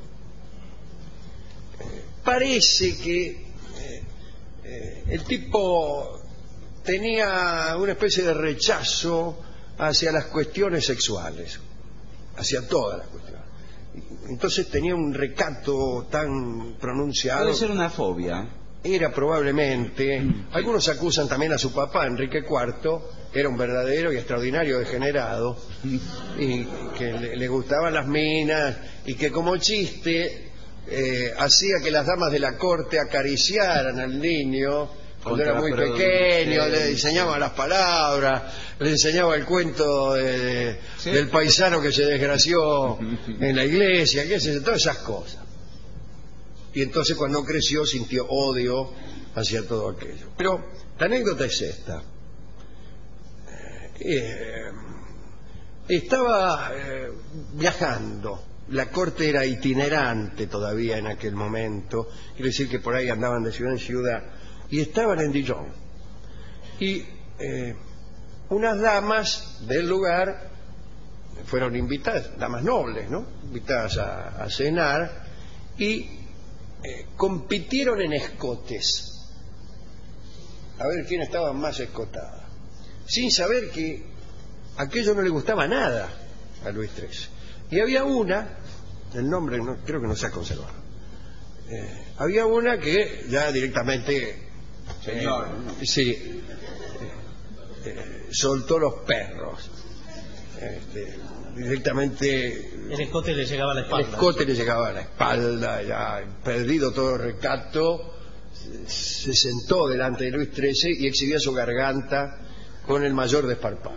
parece que el tipo tenía una especie de rechazo hacia las cuestiones sexuales, hacia todas las cuestiones. Entonces tenía un recato tan pronunciado. Puede ser una fobia. Era probablemente. Algunos acusan también a su papá, Enrique IV, que era un verdadero y extraordinario degenerado, y que le gustaban las minas, y que como chiste hacía que las damas de la corte acariciaran al niño cuando era muy pequeño, le enseñaba las palabras, le enseñaba el cuento del paisano que se desgració en la iglesia, qué sé yo, todas esas cosas. Y entonces cuando creció sintió odio hacia todo aquello. Pero la anécdota es esta. Estaba viajando, la corte era itinerante todavía en aquel momento, quiere decir que por ahí andaban de ciudad en ciudad, y estaban en Dijon. Y unas damas del lugar fueron invitadas, damas nobles, ¿no? Invitadas a cenar, y compitieron en escotes. A ver quién estaba más escotada. Sin saber que aquello no le gustaba nada a Luis XIII. Y había una, el nombre creo que no se ha conservado. Había una que ya directamente... Señor. Sí. Soltó los perros. Directamente. El escote le llegaba a la espalda. El escote le llegaba a la espalda, ya perdido todo recato, se sentó delante de Luis XIII y exhibía su garganta con el mayor desparpajo.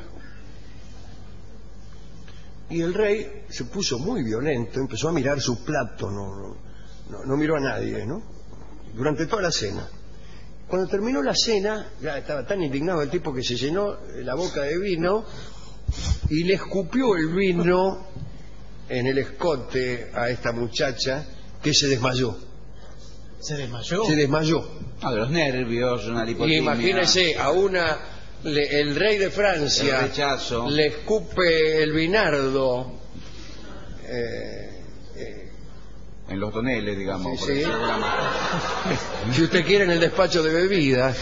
Y el rey se puso muy violento, empezó a mirar su plato, no miró a nadie, ¿no? Durante toda la cena. Cuando terminó la cena, ya estaba tan indignado el tipo que se llenó la boca de vino y le escupió el vino en el escote a esta muchacha, que se desmayó. ¿Se desmayó? Se desmayó. De los nervios, una lipotimia. Y imagínese a el rey de Francia, el rechazo, le escupe el vinardo en los toneles, digamos. Sí, sí. Si usted quiere, en el despacho de bebidas.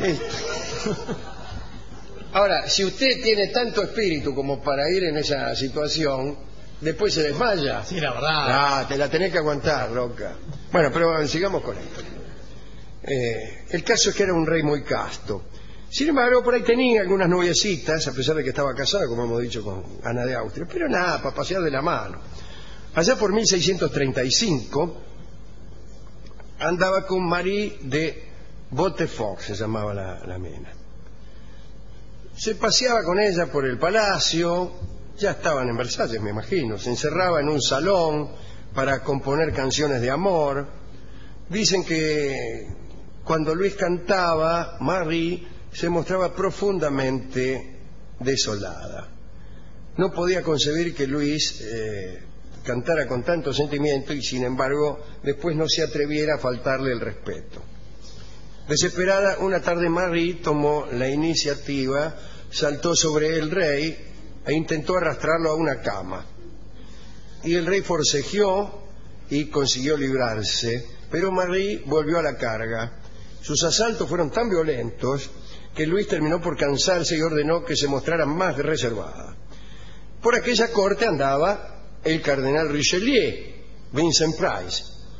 Ahora, si usted tiene tanto espíritu como para ir en esa situación, después se desmaya. Sí, la verdad. Te la tenés que aguantar, loca. Bueno, pero sigamos con esto. El caso es que era un rey muy casto. Sin embargo, por ahí tenía algunas noviecitas, a pesar de que estaba casada, como hemos dicho, con Ana de Austria. Pero nada, para pasear de la mano. Allá por 1635 andaba con Marie de Bottefort, se llamaba la mina. Se paseaba con ella por el palacio, ya estaban en Versalles, me imagino. Se encerraba en un salón para componer canciones de amor. Dicen que cuando Luis cantaba, Marie se mostraba profundamente desolada. no podía concebir que Luis cantara con tanto sentimiento y sin embargo después no se atreviera a faltarle el respeto. Desesperada, una tarde Marie tomó la iniciativa, saltó sobre el rey e intentó arrastrarlo a una cama. Y el rey forcejeó y consiguió librarse, pero Marie volvió a la carga. Sus asaltos fueron tan violentos que Luis terminó por cansarse y ordenó que se mostrara más reservada. Por aquella corte andaba el cardenal Richelieu, Vincent Price,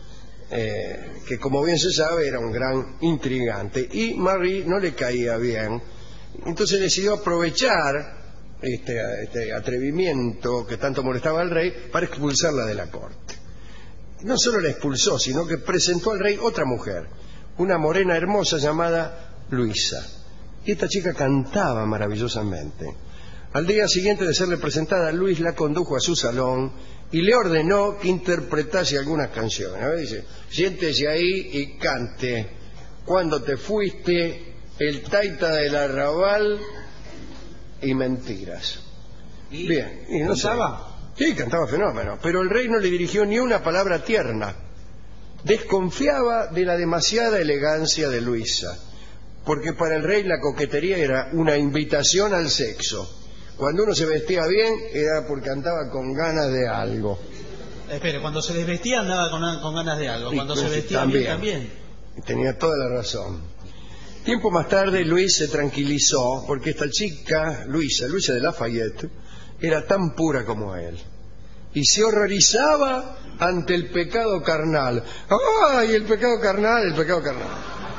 que como bien se sabe era un gran intrigante, y Marie no le caía bien. Entonces decidió aprovechar este atrevimiento que tanto molestaba al rey para expulsarla de la corte. No solo la expulsó, sino que presentó al rey otra mujer, una morena hermosa llamada Luisa. Y esta chica cantaba maravillosamente. Al día siguiente de serle presentada, Luis la condujo a su salón y le ordenó que interpretase algunas canciones. A ver, dice, siéntese ahí y cante Cuando te fuiste, El taita del arrabal y Mentiras. ¿Y? Bien, y no ¿Cantaba? Sí, cantaba fenómeno, pero el rey no le dirigió ni una palabra tierna. Desconfiaba de la demasiada elegancia de Luisa, porque para el rey la coquetería era una invitación al sexo. Cuando uno se vestía bien era porque andaba con ganas de algo. Espere, cuando se desvestía andaba con ganas de algo, cuando se vestía también, bien también. Tenía toda la razón. Tiempo más tarde Luis se tranquilizó porque esta chica, Luisa de Lafayette, era tan pura como él. Y se horrorizaba ante el pecado carnal. ¡Ay, el pecado carnal, el pecado carnal!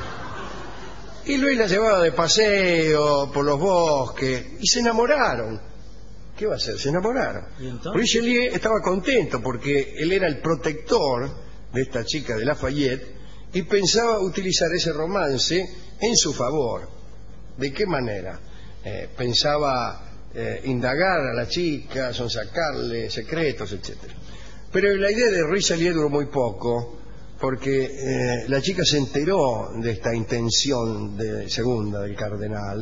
Y Luis la llevaba de paseo por los bosques y se enamoraron. ¿Qué va a hacer? Se enamoraron. Richelieu estaba contento porque él era el protector de esta chica de Lafayette y pensaba utilizar ese romance en su favor. ¿De qué manera? Pensaba indagar a la chica, sonsacarle secretos, etc. Pero la idea de Richelieu duró muy poco, porque la chica se enteró de esta intención segunda del cardenal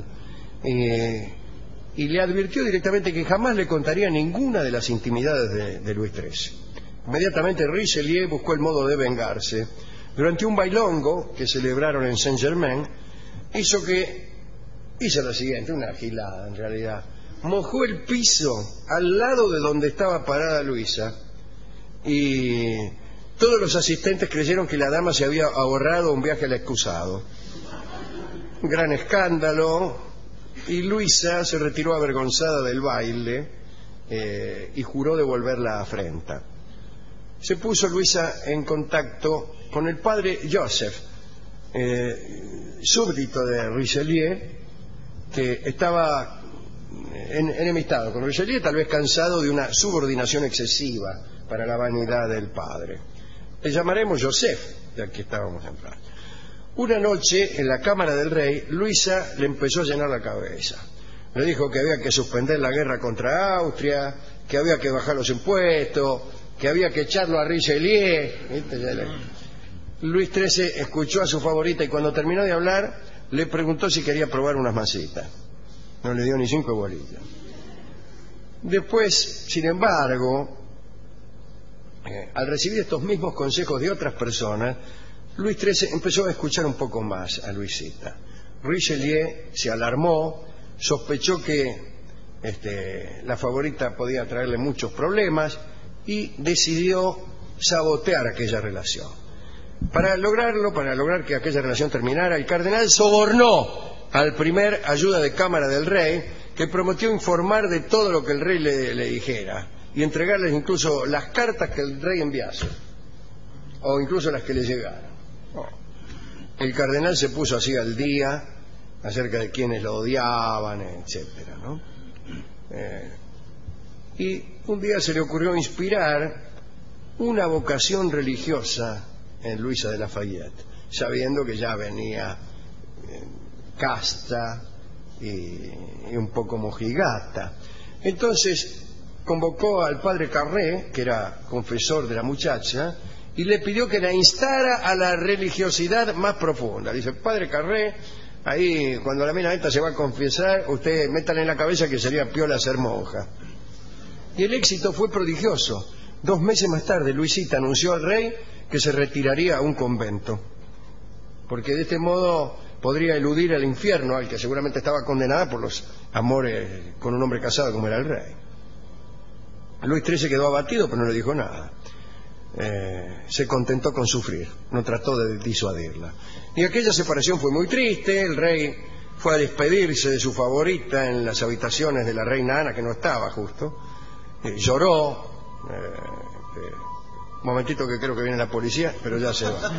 y le advirtió directamente que jamás le contaría ninguna de las intimidades de Luis XIII. Inmediatamente Richelieu buscó el modo de vengarse. Durante un bailongo que celebraron en Saint-Germain, hizo lo siguiente, una gilada en realidad. Mojó el piso al lado de donde estaba parada Luisa y todos los asistentes creyeron que la dama se había ahorrado un viaje al excusado. Un gran escándalo, y Luisa se retiró avergonzada del baile y juró devolver la afrenta. Se puso Luisa en contacto con el padre Joseph, súbdito de Richelieu, que estaba enemistado con Richelieu, tal vez cansado de una subordinación excesiva para la vanidad del padre. Le llamaremos Joseph, ya que estábamos en plan. Una noche, en la cámara del rey, Luisa le empezó a llenar la cabeza. Le dijo que había que suspender la guerra contra Austria, que había que bajar los impuestos, que había que echarlo a Richelieu. Luis XIII escuchó a su favorita y cuando terminó de hablar, le preguntó si quería probar unas masitas. No le dio ni 5 bolillas. Después, sin embargo, al recibir estos mismos consejos de otras personas, Luis XIII empezó a escuchar un poco más a Luisita. Richelieu se alarmó, sospechó que la favorita podía traerle muchos problemas y decidió sabotear aquella relación. Para lograr que aquella relación terminara, el cardenal sobornó al primer ayuda de cámara del rey, que prometió informar de todo lo que el rey le dijera y entregarles incluso las cartas que el rey enviase o incluso las que le llegaran. El cardenal se puso así al día acerca de quienes lo odiaban, etcétera, ¿no? Y un día se le ocurrió inspirar una vocación religiosa en Luisa de Lafayette, sabiendo que ya venía casta y un poco mojigata. Entonces convocó al padre Carré, que era confesor de la muchacha, y le pidió que la instara a la religiosidad más profunda. Dice, padre Carré, ahí cuando la mina esta se va a confesar, usted métale en la cabeza que sería piola ser monja. Y el éxito fue prodigioso. 2 meses más tarde, Luisita anunció al rey que se retiraría a un convento, porque de este modo podría eludir el infierno al que seguramente estaba condenada por los amores con un hombre casado como era el rey. Luis XIII quedó abatido, pero no le dijo nada. Se contentó con sufrir, no trató de disuadirla. Y aquella separación fue muy triste. El rey fue a despedirse de su favorita en las habitaciones de la reina Ana, que no estaba justo. Lloró. Un momentito que creo que viene la policía, pero ya se va.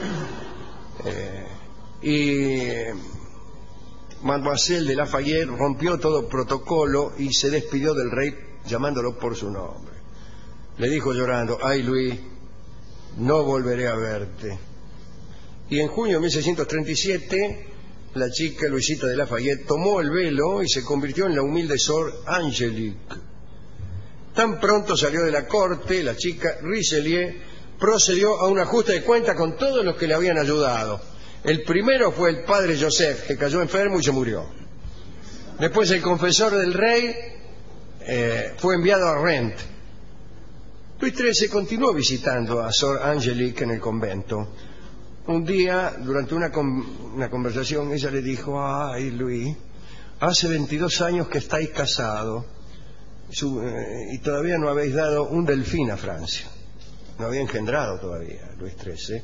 Y Mademoiselle de Lafayette rompió todo protocolo y se despidió del rey llamándolo por su nombre. Le dijo llorando: ay, Luis, no volveré a verte. Y en junio de 1637 la chica Luisita de Lafayette tomó el velo y se convirtió en la humilde Sor Angélique. Tan pronto salió de la corte, la chica Richelieu procedió a un ajuste de cuenta con todos los que le habían ayudado. El primero fue el padre Joseph, que cayó enfermo y se murió. Después el confesor del rey fue enviado a Rennes. Luis XIII continuó visitando a Sor Angélique en el convento. Un día, durante una conversación, ella le dijo: ay, Luis, hace 22 años que estáis casados y todavía no habéis dado un delfín a Francia. No había engendrado todavía Luis XIII.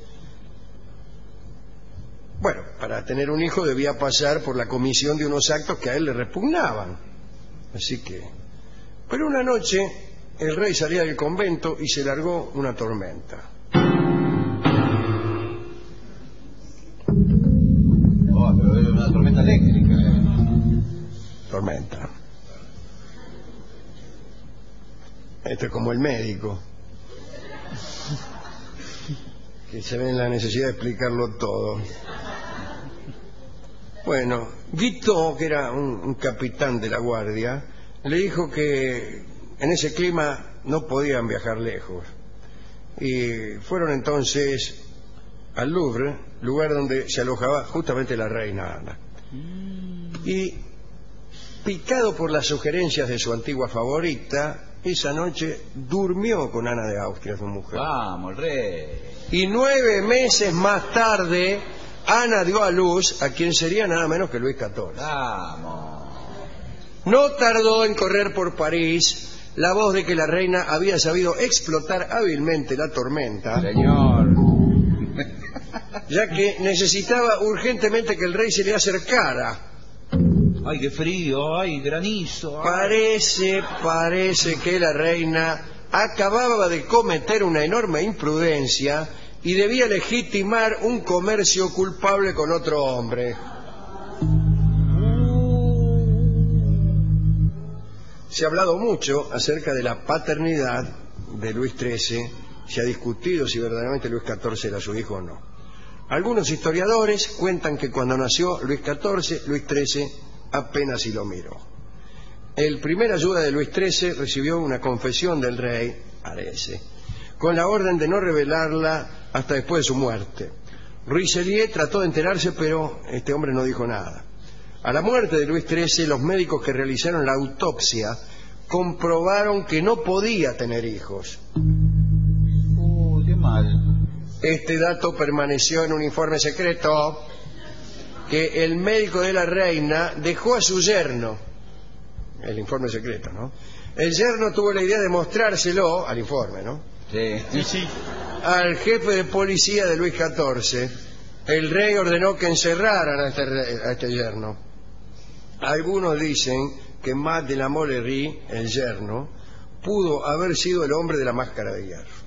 Bueno, para tener un hijo debía pasar por la comisión de unos actos que a él le repugnaban. Así que... Pero una noche el rey salía del convento y se largó una tormenta. Oh, pero era una tormenta eléctrica. Tormenta. Esto es como el médico, que se ve en la necesidad de explicarlo todo. Bueno, Guiteau, que era un capitán de la guardia, le dijo que en ese clima no podían viajar lejos. Y fueron entonces al Louvre, lugar donde se alojaba justamente la reina Ana. Y, picado por las sugerencias de su antigua favorita, esa noche durmió con Ana de Austria, su mujer. Vamos, el rey. Y 9 meses más tarde, Ana dio a luz a quien sería nada menos que Luis XIV. Vamos. No tardó en correr por París la voz de que la reina había sabido explotar hábilmente la tormenta. Señor. Ya que necesitaba urgentemente que el rey se le acercara. Ay, qué frío, ay, granizo. Parece que la reina acababa de cometer una enorme imprudencia y debía legitimar un comercio culpable con otro hombre. Se ha hablado mucho acerca de la paternidad de Luis XIII. Se ha discutido si verdaderamente Luis XIV era su hijo o no. Algunos historiadores cuentan que cuando nació Luis XIV, Luis XIII apenas si lo miró. El primer ayuda de Luis XIII recibió una confesión del rey, parece, con la orden de no revelarla hasta después de su muerte. Richelieu trató de enterarse, pero este hombre no dijo nada. A la muerte de Luis XIII, los médicos que realizaron la autopsia comprobaron que no podía tener hijos. Qué mal. Este dato permaneció en un informe secreto que el médico de la reina dejó a su yerno. El informe secreto, ¿no? El yerno tuvo la idea de mostrárselo al informe, ¿no? Sí. Al jefe de policía de Luis XIV. El rey ordenó que encerraran a este yerno. Algunos dicen que Mat de la Molerie, el yerno, pudo haber sido el hombre de la máscara de hierro.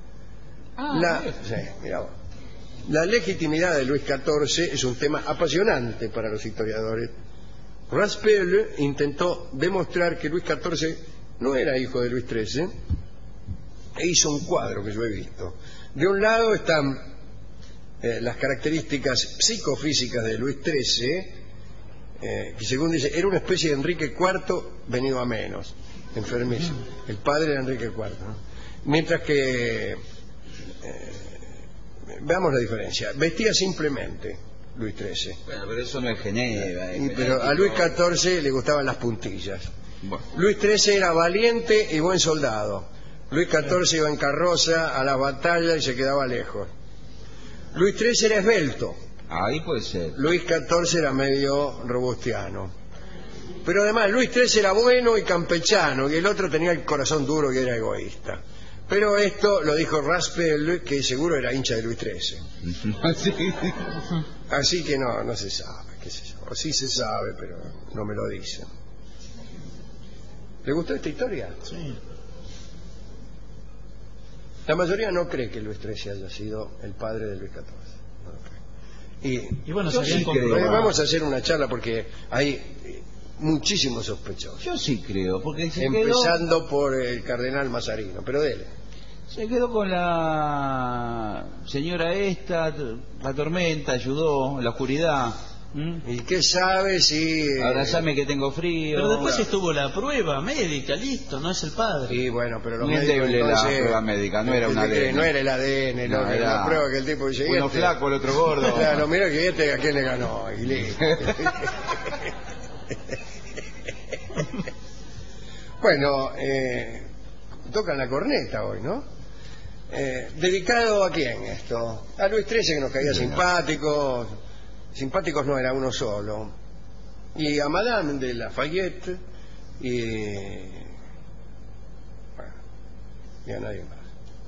La legitimidad de Luis XIV es un tema apasionante para los historiadores. Raspail intentó demostrar que Luis XIV no era hijo de Luis XIII e hizo un cuadro que yo he visto. De un lado están las características psicofísicas de Luis XIII, que según dice era una especie de Enrique IV venido a menos, enfermizo. El padre era Enrique IV, ¿no? Mientras que veamos la diferencia. Vestía simplemente Luis XIII. Bueno, pero eso no es Ginebra. Pero a Luis XIV le gustaban las puntillas. Bueno. Luis XIII era valiente y buen soldado. Luis XIV iba en carroza a la batalla y se quedaba lejos. Luis XIII era esbelto. Ahí puede ser. Luis XIV era medio robustiano. Pero además Luis XIII era bueno y campechano, y el otro tenía el corazón duro y era egoísta. Pero esto lo dijo Raspel, que seguro era hincha de Luis XIII. Así que no se sabe, qué sé yo. O sí se sabe, pero no me lo dicen. ¿Le gustó esta historia? Sí. La mayoría no cree que Luis XIII haya sido el padre de Luis XIV. No lo cree. Y bueno, yo sí creo. Vamos a hacer una charla porque hay muchísimos sospechosos. Yo sí creo, porque empezando por el cardenal Mazarino, pero dele. Se quedó con la señora esta, la tormenta, ayudó, la oscuridad. ¿Y qué sabe si...? Abrazame que tengo frío. Pero después estuvo la prueba médica, listo, no es el padre. Y bueno, pero los muy médicos endeble entonces, la prueba médica, no era un ADN. No era el ADN, no, era la prueba que el tipo dice... Uno flaco, el otro gordo. Claro, mira que a quién le ganó. Y listo. Bueno, tocan la corneta hoy, ¿no? ¿Dedicado a quién esto? A Luis XIII, que nos caía simpático. Simpáticos no era uno solo. Y a Madame de Lafayette y a nadie más.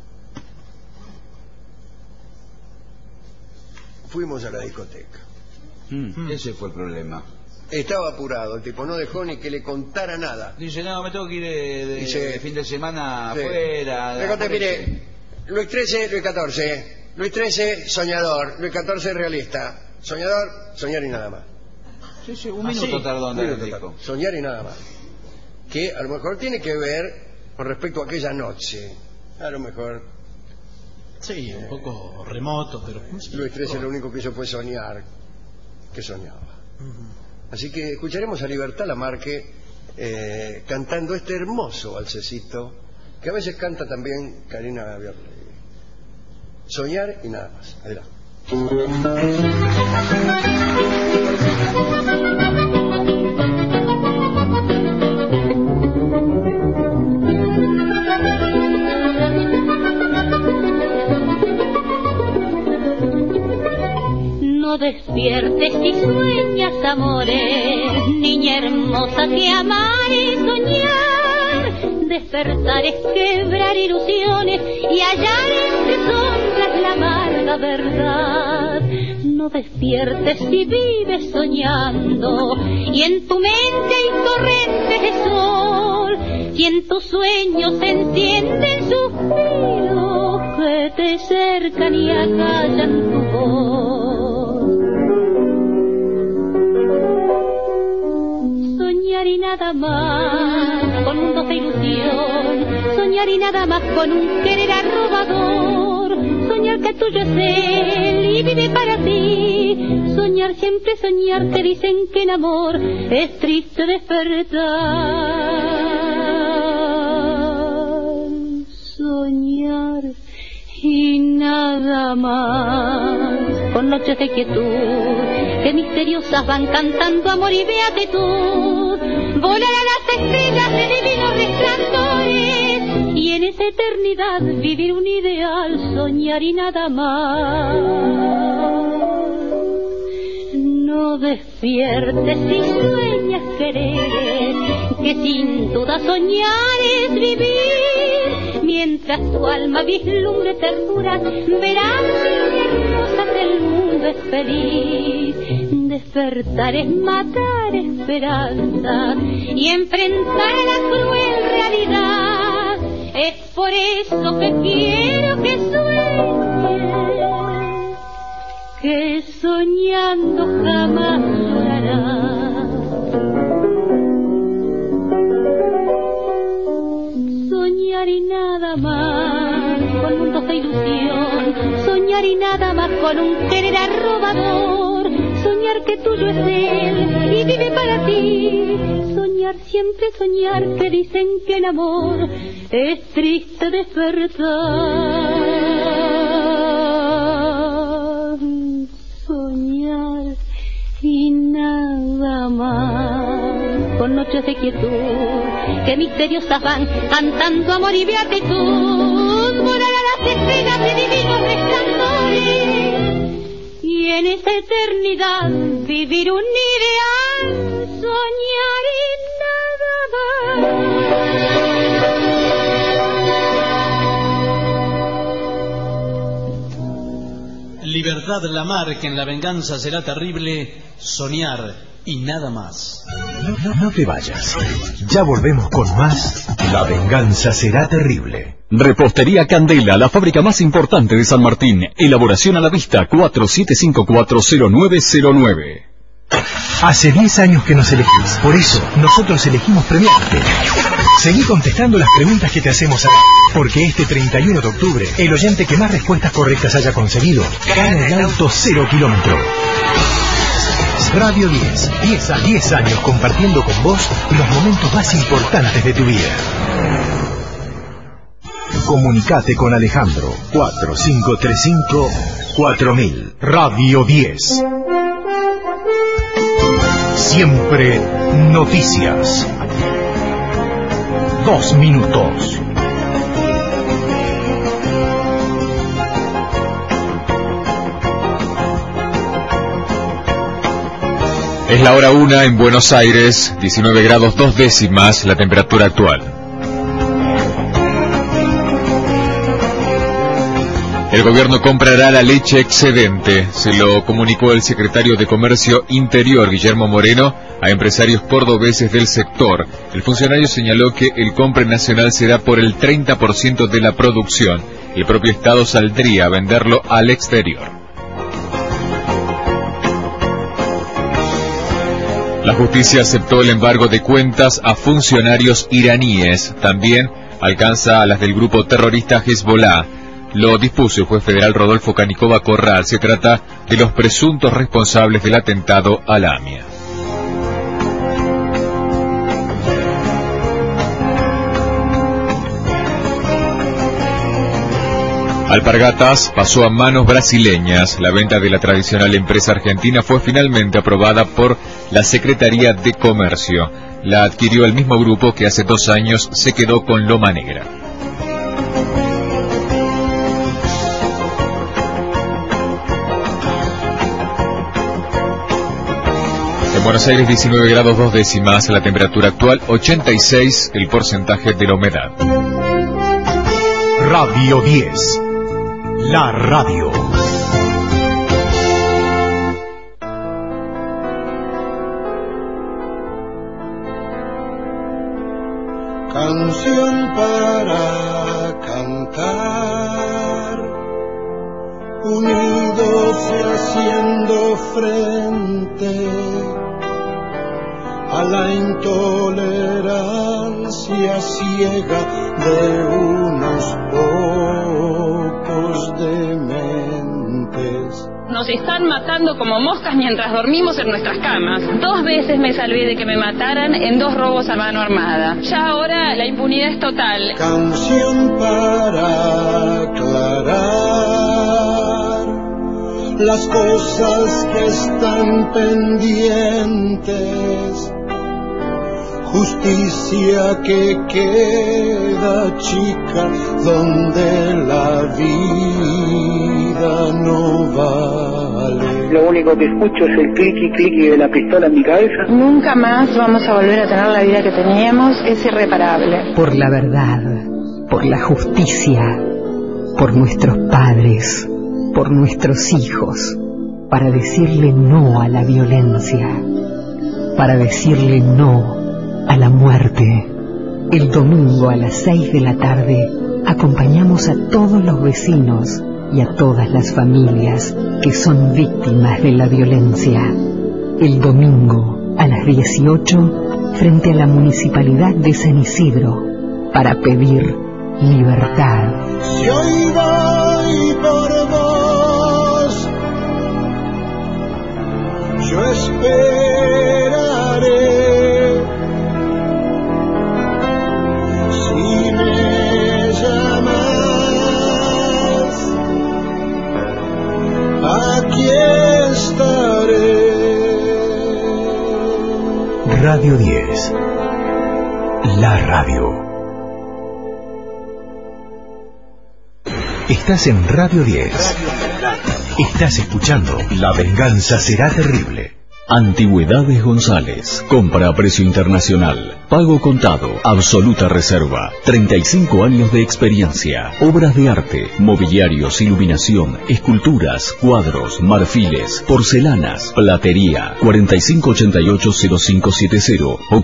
Fuimos a la discoteca. Ese fue el problema. Estaba apurado, el tipo no dejó ni que le contara nada. Dice, no, me tengo que ir de fin de semana afuera. Le conté, mire, Luis XIII, Luis XIV. Luis XIII, soñador. Luis XIV, realista. Soñador, soñar y nada más. Sí, un minuto tardó en el disco. Soñar y nada más. Que a lo mejor tiene que ver con respecto a aquella noche. A lo mejor... Sí, un poco remoto, pero... Luis XIII lo único que hizo fue soñar, que soñaba. Así que escucharemos a Libertad Lamarque cantando este hermoso balsecito, que a veces canta también Karina Biarlegui. Soñar y nada más. Adelante. No despiertes si sueñas amores, niña hermosa que amar y soñar. Despertar es quebrar ilusiones y hallar entre sombras la amarga verdad. No despiertes si vives soñando y en tu mente hay torrentes de sol y en tus sueños se encienden suspiros que te cercan y acallan tu voz. Soñar y nada más con un doce ilusión, soñar y nada más con un querer arrobador, soñar que tuyo es él y vive para ti, soñar siempre soñar que dicen que en amor es triste despertar. Soñar y nada más con noches de quietud que misteriosas van cantando amor y beatitud, volar a las estrellas de divinos resplandores y en esa eternidad vivir un ideal, soñar y nada más. No despiertes si sueñas querer, que sin duda soñar es vivir, mientras tu alma vislumbre ternuras, verás que rosas el mundo es feliz. Despertar es matar esperanza y enfrentar la cruel realidad. Es por eso que quiero que sueñes, que soñando jamás llorarás. Soñar y nada más con un doce ilusión, soñar y nada más con un querer arrobador, soñar que tuyo es él y vive para ti, soñar siempre soñar que dicen que el amor es triste despertar. Soñar y nada más. con noches de quietud, que misteriosas van cantando amor y beatitud, volar a las espinas de divinos resplandores, y en esa eternidad vivir un ideal, soñar y nada más. Libertad Lamarque, en La venganza será terrible, soñar y nada más. No te vayas. Ya volvemos con más La venganza será terrible. Repostería Candela, la fábrica más importante de San Martín. Elaboración a la vista, 47540909. Hace 10 años que nos elegís. Por eso, nosotros elegimos premiarte. Seguí contestando las preguntas que te hacemos acá, porque este 31 de octubre, el oyente que más respuestas correctas haya conseguido, gana el auto 0 kilómetro. Radio 10, 10 años compartiendo con vos los momentos más importantes de tu vida. Comunicate con Alejandro, 4535-4000. Radio 10. Siempre noticias. 2 minutos. Es la hora 1 en Buenos Aires, 19 grados 2 décimas la temperatura actual. El gobierno comprará la leche excedente, se lo comunicó el secretario de Comercio Interior, Guillermo Moreno, a empresarios cordobeses del sector. El funcionario señaló que el compra nacional será por el 30% de la producción. El propio Estado saldría a venderlo al exterior. La justicia aceptó el embargo de cuentas a funcionarios iraníes. También alcanza a las del grupo terrorista Hezbollah. Lo dispuso el juez federal Rodolfo Canicova Corral. Se trata de los presuntos responsables del atentado a la AMIA. Alpargatas pasó a manos brasileñas. La venta de la tradicional empresa argentina fue finalmente aprobada por la Secretaría de Comercio. La adquirió el mismo grupo que hace 2 años se quedó con Loma Negra. En Buenos Aires 19 grados 2 décimas la temperatura actual, 86 el porcentaje de la humedad. Radio 10. La radio. Canción para cantar, unidos y haciendo frente a la intolerancia ciega de unos pocos dementes. Nos están matando como moscas mientras dormimos en nuestras camas. 2 veces me salvé de que me mataran en 2 robos a mano armada. Ya ahora la impunidad es total. Canción para aclarar las cosas que están pendientes. Justicia que queda chica donde la vida no vale. Lo único que escucho es el cliqui de la pistola en mi cabeza. Nunca más vamos a volver a tener la vida que teníamos, es irreparable. Por la verdad, por la justicia, por nuestros padres, por nuestros hijos, para decirle no a la violencia, para decirle no a la muerte. El domingo a las 6 de la tarde acompañamos a todos los vecinos y a todas las familias que son víctimas de la violencia. El domingo a las 18 frente a la Municipalidad de San Isidro para pedir libertad. Si hoy voy por vos, yo esperaré. Aquí estaré. Radio 10. Estás en Radio 10. Estás escuchando La Venganza Será Terrible. Antigüedades González. Compra a precio internacional. Pago contado. Absoluta reserva. 35 años de experiencia. Obras de arte, mobiliarios, iluminación, esculturas, cuadros, marfiles, porcelanas, platería. 4588-0570 o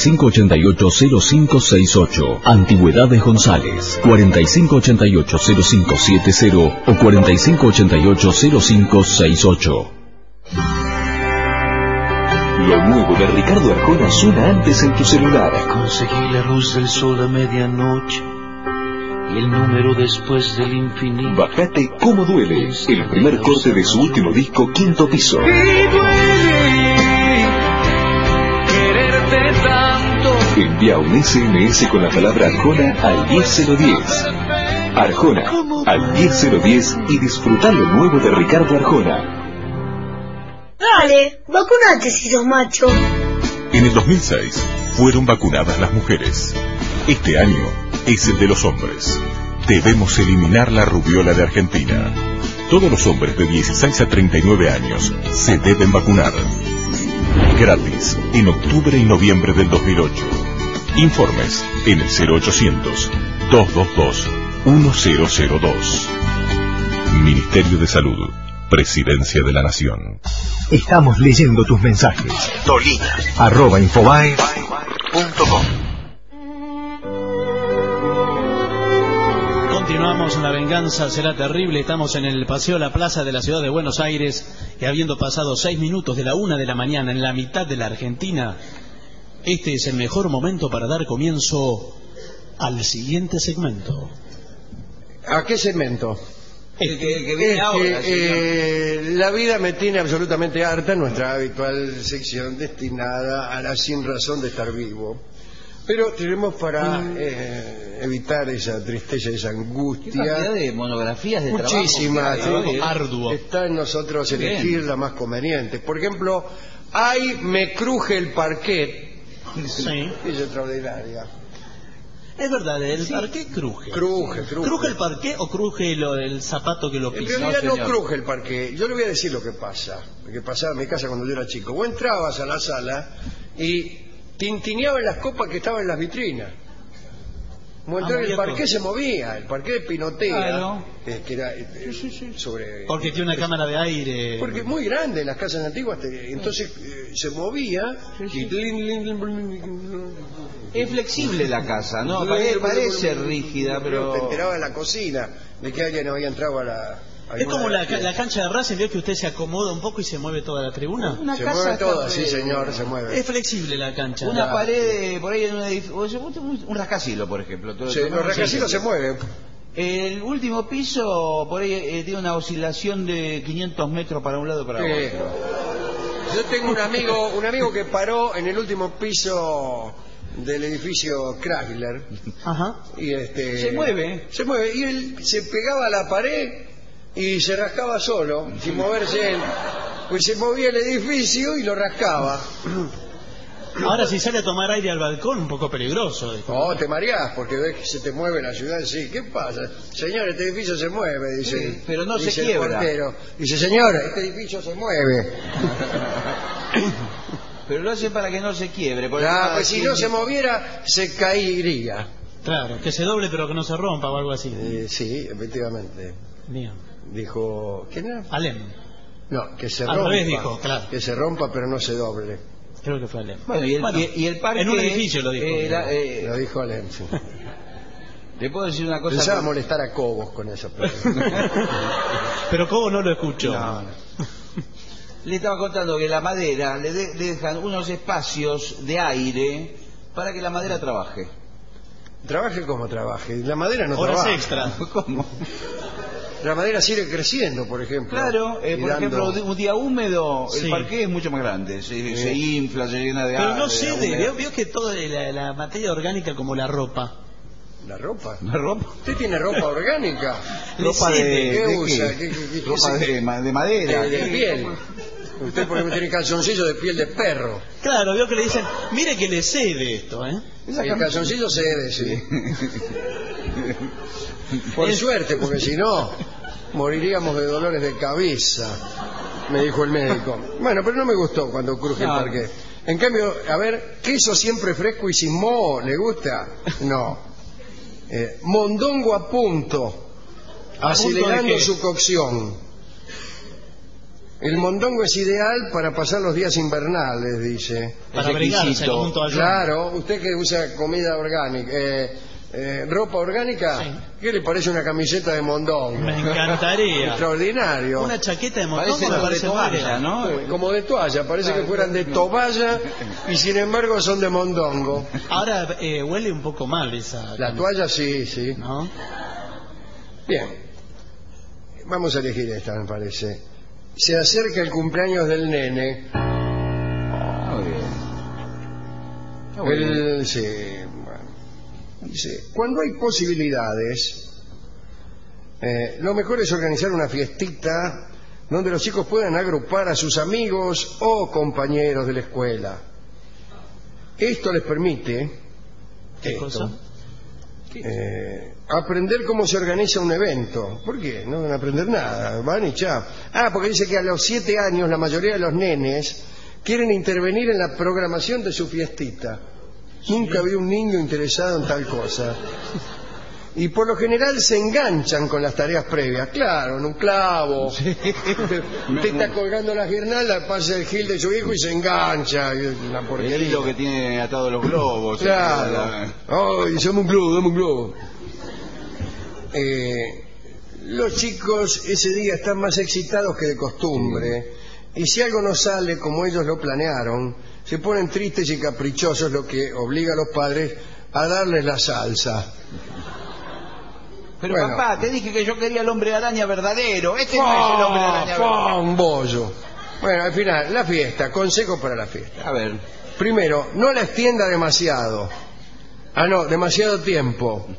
4588-0568. Antigüedades González. 4588-0570 o 4588-0568. Lo nuevo de Ricardo Arjona suena antes en tu celular. Conseguí la luz del sol a medianoche y el número después del infinito. Bájate Cómo Duele, el primer corte de su último disco, Quinto Piso. Y duele quererte tanto. Envía un SMS con la palabra Arjona al 10010. Arjona al 10010 y disfruta lo nuevo de Ricardo Arjona. Dale, vacunate si sos macho. En el 2006 fueron vacunadas las mujeres. Este año es el de los hombres. Debemos eliminar la rubiola de Argentina. Todos los hombres de 16 a 39 años se deben vacunar. Gratis, en octubre y noviembre del 2008. Informes en el 0800-222-1002. Ministerio de Salud. Presidencia de la Nación. Estamos leyendo tus mensajes. Dolina@infobae.com. Continuamos en La Venganza Será Terrible. Estamos en el Paseo La Plaza de la ciudad de Buenos Aires y habiendo pasado 6 minutos de la 1 de la mañana en la mitad de la Argentina, este es el mejor momento para dar comienzo al siguiente segmento. ¿A qué segmento? El que viene ahora. La vida me tiene absolutamente harta, nuestra habitual sección destinada a la sin razón de estar vivo. Pero tenemos para evitar esa tristeza, esa angustia. ¿Qué cantidad de monografías de muchísimas, trabajo? Arduo. Está en nosotros elegir la más conveniente. Por ejemplo, ¡ay, me cruje el parquet! Sí. Es extraordinaria. Es verdad, el parqué cruje. Cruje. ¿Cruje el parqué o cruje el zapato que lo pisa? En realidad no cruje el parqué. Yo le voy a decir lo que pasa. Lo que pasaba en mi casa cuando yo era chico. Vos entrabas a la sala y tintineaban las copas que estaban en las vitrinas. El parqué se movía, el parqué de Pinotea, claro. Que era sobre... Porque tiene una cámara de aire. Porque es muy grande las casas antiguas, entonces se movía y... Es flexible la casa, ¿no? Parece rígida, pero... Te enteraba en la cocina de que alguien había entrado a la... Es como la cancha de Racing, veo que usted se acomoda un poco y se mueve toda la tribuna. Se mueve toda, sí señor, se mueve. Es flexible la cancha. Una pared por ahí en un edificio, un rascacielos, por ejemplo. Sí, los rascacielos se mueven. El último piso por ahí tiene una oscilación de 500 metros para un lado y para otro. Yo tengo un amigo que paró en el último piso del edificio Chrysler. Ajá. Y se mueve y él se pegaba a la pared y se rascaba solo, sin moverse él. Pues se movía el edificio y lo rascaba. Ahora si sale a tomar aire al balcón, un poco peligroso. No, te mareás porque ves que se te mueve la ciudad. Sí, ¿qué pasa? Señor, este edificio se mueve, dice. Sí, pero no dice se quiebra. El portero. Dice, señor, este edificio se mueve. Pero lo hace para que no se quiebre. Pues si no se moviera, se caería. Claro, que se doble pero que no se rompa o algo así. Sí, efectivamente. Bien. Dijo, ¿quién era? Alem. No, que se rompa. Al revés dijo, claro. Que se rompa pero no se doble. Creo que fue Alem. Bueno, y el parque... En un edificio lo dijo. Lo dijo Alem, sí. ¿Le puedo decir una cosa? Pensaba molestar a Cobos con esa pregunta. Pero Cobos no lo escuchó. No. Le estaba contando que la madera le dejan unos espacios de aire para que la madera trabaje. ¿Trabaje como trabaje? La madera no Horas trabaja. extra. ¿Cómo? La madera sigue creciendo, por ejemplo. Claro, por ejemplo, un día húmedo, el parqué es mucho más grande. Se infla, se llena de agua. Pero no cede, veo que toda la materia orgánica como la ropa. ¿La ropa? ¿La ropa? ¿Usted tiene ropa orgánica? ¿Ropa de ¿Qué qué? usa? ¿Ropa de madera? De piel. Usted, por ejemplo, tiene calzoncillo de piel de perro. Claro, veo que le dicen, mire que le cede esto, ¿eh? El calzoncillo cede, sí. Por suerte, porque si no, moriríamos de dolores de cabeza, me dijo el médico. Bueno, pero no me gustó cuando cruje el parqué. En cambio, a ver, queso siempre fresco y sin moho, ¿le gusta? No. Mondongo a punto, acelerando su cocción. El mondongo es ideal para pasar los días invernales, dice. Para abrigarse como un toallón. Claro, usted que usa comida orgánica, ropa orgánica, sí. ¿Qué le parece una camiseta de mondongo? Me encantaría. Extraordinario. Una chaqueta de mondongo me parece de toalla, ¿no? Como de toalla, parece que fueran de toalla y sin embargo son de mondongo. Ahora huele un poco mal esa. La toalla sí, sí. ¿No? Bien. Vamos a elegir esta, me parece. Se acerca el cumpleaños del nene. Muy bien. Sí, bueno. Dice, cuando hay posibilidades, lo mejor es organizar una fiestita donde los chicos puedan agrupar a sus amigos o compañeros de la escuela. Esto les permite aprender cómo se organiza un evento. ¿Por qué? No van a aprender nada, van y chao. Porque dice que a los 7 años la mayoría de los nenes quieren intervenir en la programación de su fiestita. Nunca vi un niño interesado en tal cosa. Y por lo general se enganchan con las tareas previas. Claro, en un clavo. Sí. Usted está colgando las guirnaldas, pasa el gil de su hijo y se engancha. Una porquería. El hilo que tiene atado los globos. Claro. ¡Ay, dame un globo, dame un globo! Los chicos ese día están más excitados que de costumbre. Y si algo no sale como ellos lo planearon, se ponen tristes y caprichosos, lo que obliga a los padres a darles la salsa. Pero bueno, papá, te dije que yo quería el hombre araña verdadero. Este no es el hombre araña verdadero. Un bollo. Bueno, al final, la fiesta, consejo para la fiesta. A ver. Primero, no la extienda demasiado. No, demasiado tiempo.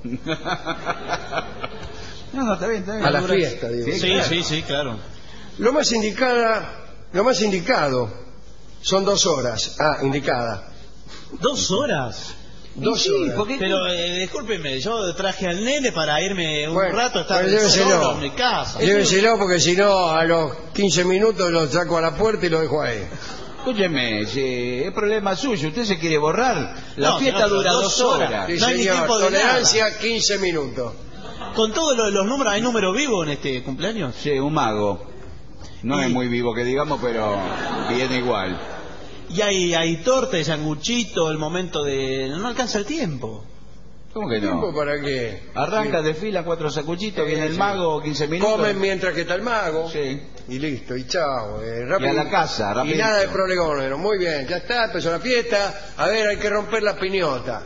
No, está bien, está bien. A la fiesta, digo. Sí, claro. Sí, claro. Lo más indicado son 2 horas. Indicada. 2 horas. 2 horas. Porque... Pero discúlpeme, yo traje al nene para irme un rato a estar solo en mi casa. Lléveselo porque si no a los 15 minutos lo saco a la puerta y lo dejo ahí. Escúcheme, es problema suyo, usted se quiere borrar. La fiesta dura 2 horas. Sí, no hay señor, ni tiempo de tolerancia nada. 15 minutos. Con todos los números, ¿hay número vivo en este cumpleaños? Sí, un mago. No es muy vivo que digamos, pero viene igual. Y hay torta, sanguchito, el momento de... No alcanza el tiempo. ¿Cómo que no? ¿Tiempo para qué? Arranca, desfila 4 sanguchitos, viene el mago, 15 minutos. Comen mientras que está el mago. Sí. Y listo, y chao. Y a la casa, rápido. Y nada de prolegómeno. Muy bien, ya está, empezó la fiesta. A ver, hay que romper la piñota.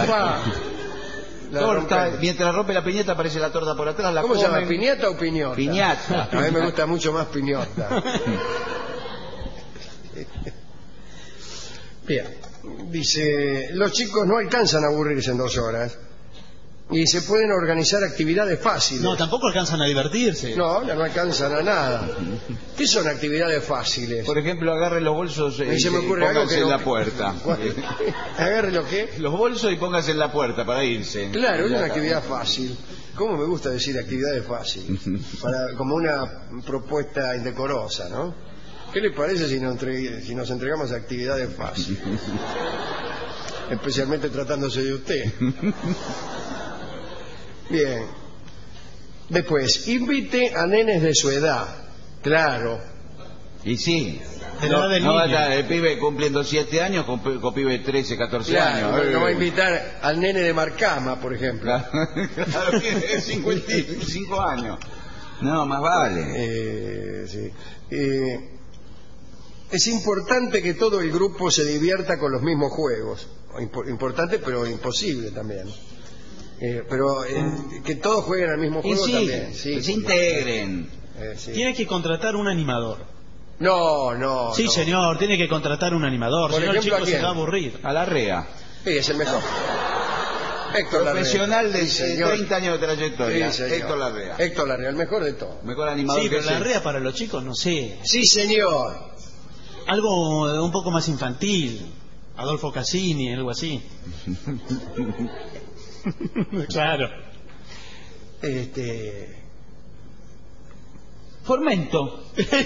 Torta, mientras rompe la piñata aparece la torta por atrás. ¿Cómo se llama? ¿Piñata o piñota? Piñata. A mí me gusta mucho más piñota. Bien, dice, los chicos no alcanzan a aburrirse en 2 horas y se pueden organizar actividades fáciles. No, tampoco alcanzan a divertirse. No alcanzan a nada. ¿Qué son actividades fáciles? Por ejemplo, agarre los bolsos y se me ocurre pónganse algo que en la puerta. ¿Agarre lo qué? Los bolsos y pónganse en la puerta para irse. Claro, es una actividad fácil. ¿Cómo me gusta decir actividades fáciles? Como una propuesta indecorosa, ¿no? ¿Qué le parece si nos entregamos a actividades fáciles? Especialmente tratándose de usted. Bien. Después, invite a nenes de su edad. Claro. Y sí. No va a estar el pibe cumpliendo 7 años con pibe de 13, 14 años. No va a invitar al nene de Marcama, por ejemplo. Claro, tiene 55 años. No, más vale. Sí. Es importante que todo el grupo se divierta con los mismos juegos. Importante, pero imposible también. Pero que todos jueguen al mismo juego también. Sí, que se integren. Sí. Tiene que contratar un animador. No. Sí, señor, tiene que contratar un animador. Por ejemplo, el chico se va a aburrir. A Larrea. Sí, es el mejor. Héctor Profesional Larrea. de 30 años de trayectoria. Sí, Héctor Larrea. Héctor Larrea, el mejor de todos. Mejor animador sí, que pero Larrea para los chicos, no sé. Sí, señor. Algo un poco más infantil. Adolfo Cassini, algo así. Claro. Formento.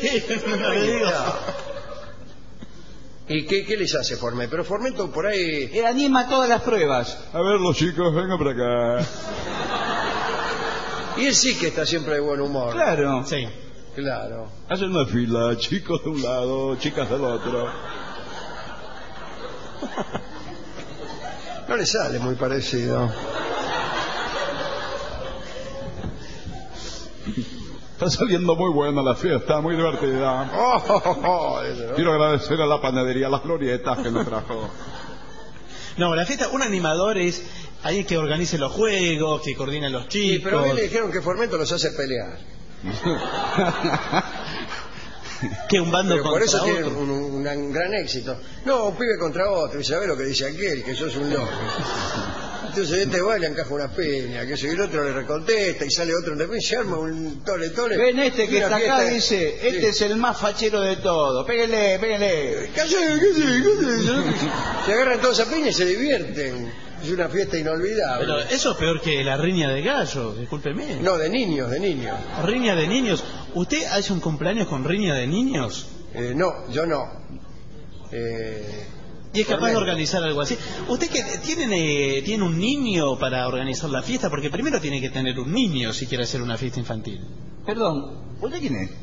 ¿Y qué les hace Formento? Pero Formento por ahí... anima todas las pruebas. A ver, los chicos, vengan para acá. Y él sí que está siempre de buen humor. Claro. Sí. Claro. Hacen una fila, chicos de un lado, chicas del otro. No le sale muy parecido. Está saliendo muy buena la fiesta, muy divertida. Quiero agradecer a la panadería Las Glorietas que me trajo. No, la fiesta, un animador es alguien que organice los juegos, que coordina a los chicos. Sí, pero a mí le dijeron que Formento los hace pelear. Que un bando pero contra por eso tienen otro. un gran éxito. No, un pibe contra otro, y sabe lo que dice aquel, que sos un loco. Entonces este va y le encaja una peña, que el otro le recontesta y sale otro y se arma un tole. Ven este que está acá, dice, este es el más fachero de todo. Péguenle. Se agarran toda esa peña y se divierten. Es una fiesta inolvidable. Pero eso es peor que la riña de gallo, discúlpeme. No, de niños. Riña de niños. ¿Usted hace un cumpleaños con riña de niños? No, yo no. ¿Y es capaz de organizar algo así? ¿Usted que tiene un niño para organizar la fiesta? Porque primero tiene que tener un niño si quiere hacer una fiesta infantil. Perdón, ¿usted quién es?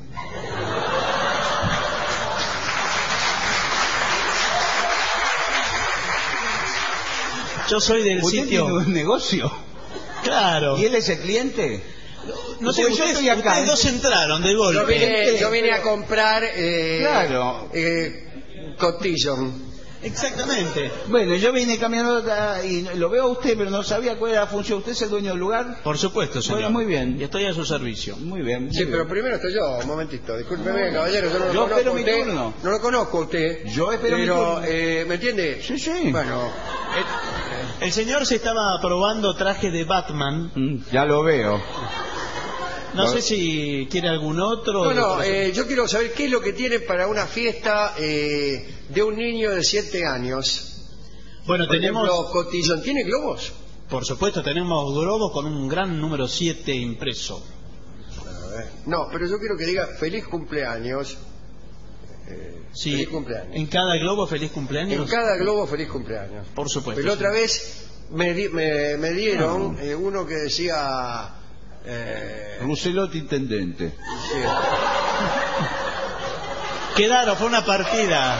Yo soy del ¿Usted sitio... tiene un negocio? Claro. ¿Y él es el cliente? No sé, yo estoy acá. Ustedes dos entraron de golpe. Yo vine a comprar... claro. Cotillon. Exactamente. Bueno, yo vine caminando y lo veo a usted, pero no sabía cuál era la función. ¿Usted es el dueño del lugar? Por supuesto, señor. Bueno, muy bien. Y estoy a su servicio. Muy bien. Sí, pero primero estoy yo, un momentito. Discúlpeme, caballero, yo no lo conozco a usted. Turno. No lo conozco a usted. Yo espero mi turno. ¿Me entiende? Sí. Bueno... El señor se estaba probando traje de Batman. Ya lo veo. No sé si quiere algún otro. Yo quiero saber qué es lo que tiene para una fiesta de un niño de 7 años. Bueno, tenemos... Ejemplo, Cotillón. ¿Tiene globos? Por supuesto, tenemos globos con un gran número 7 impreso. A ver. No, pero yo quiero que diga feliz cumpleaños. Sí, feliz cumpleaños. ¿En cada globo feliz cumpleaños? En cada globo feliz cumpleaños. Por supuesto. Pero otra vez me dieron uno que decía... Rousselot intendente. Sí. Quedaron, fue una partida.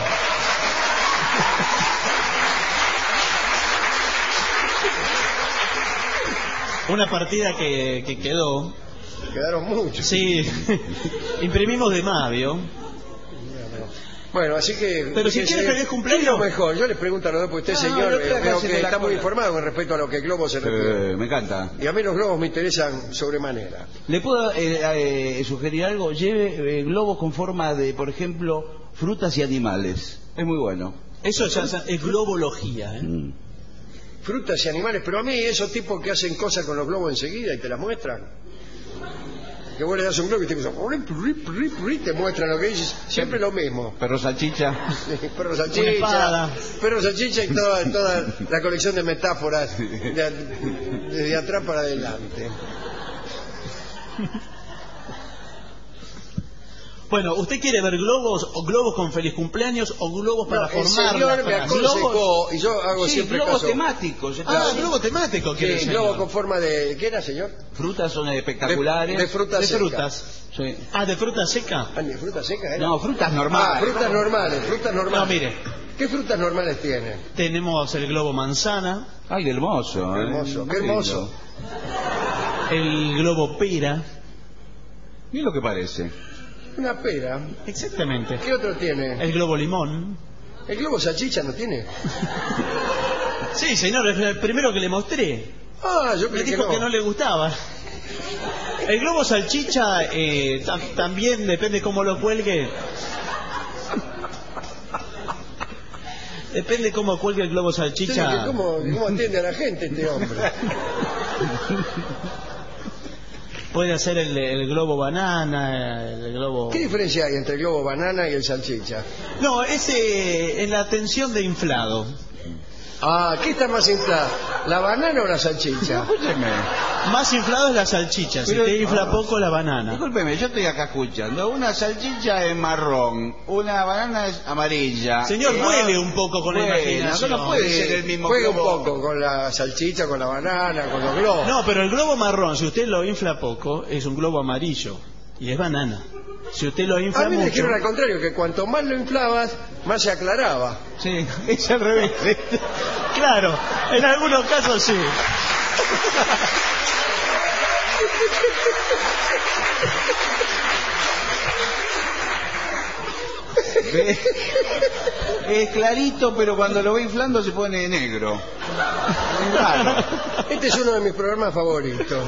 Una partida que quedó. Quedaron muchos. Sí. Imprimimos de más, ¿vio? Bueno, así que... Pero si quiere feliz cumpleaños... ¿Qué es lo mejor? Yo les pregunto a los dos, porque usted, señor, veo que está muy informado con respecto a lo que el globo se refiere. Me encanta. Y a mí los globos me interesan sobremanera. ¿Le puedo sugerir algo? Lleve globos con forma de, por ejemplo, frutas y animales. Es muy bueno. Eso ya es globología, ¿eh? Frutas y animales, pero a mí esos tipos que hacen cosas con los globos enseguida y te las muestran. Que vos le das un globo y te muestran lo que dices, siempre lo mismo. Perro salchicha. Perro salchicha. Perro salchicha y toda la colección de metáforas desde atrás para adelante. Bueno, ¿usted quiere ver globos o globos con feliz cumpleaños o globos para formar? El señor me aconsejó, y yo hago siempre globos caso. Temáticos. Globo temático. Sí, globo con forma de... ¿Qué era, señor? Frutas son espectaculares. De frutas secas. Frutas. Sí. ¿De fruta seca? ¿De fruta seca era? No, frutas normales. Frutas normales. No, mire. ¿Qué frutas normales tiene? Tenemos el globo manzana. Ay, qué hermoso. Qué hermoso. El globo pera. Mira lo que parece. Una pera. Exactamente. ¿Qué otro tiene? El globo limón. ¿El globo salchicha no tiene? Sí, señor, es el primero que le mostré. Yo me dijo que no le gustaba. El globo salchicha también depende cómo lo cuelgue. Depende cómo cuelgue el globo salchicha. ¿Cómo atiende a la gente este hombre? Puede hacer el globo banana, el globo... ¿Qué diferencia hay entre el globo banana y el salchicha? No, ese en la tensión de inflado. Ah, ¿qué está más inflado? ¿La banana o la salchicha? Escúcheme. Más inflado es la salchicha, si te infla poco la banana. Discúlpeme, yo estoy acá escuchando. Una salchicha es marrón, una banana es amarilla. Señor, juegue un poco con la imaginación. No puede ser el mismo Juega globo. un poco con la salchicha, con la banana, con los globos. No, pero el globo marrón, si usted lo infla poco, es un globo amarillo y es banana. Si usted lo infla a mí me mucho... dijeron al contrario, que cuanto más lo inflabas, más se aclaraba. Sí, es al revés. Claro, en algunos casos sí. Es clarito, pero cuando lo va inflando se pone negro. Claro. Este es uno de mis programas favoritos.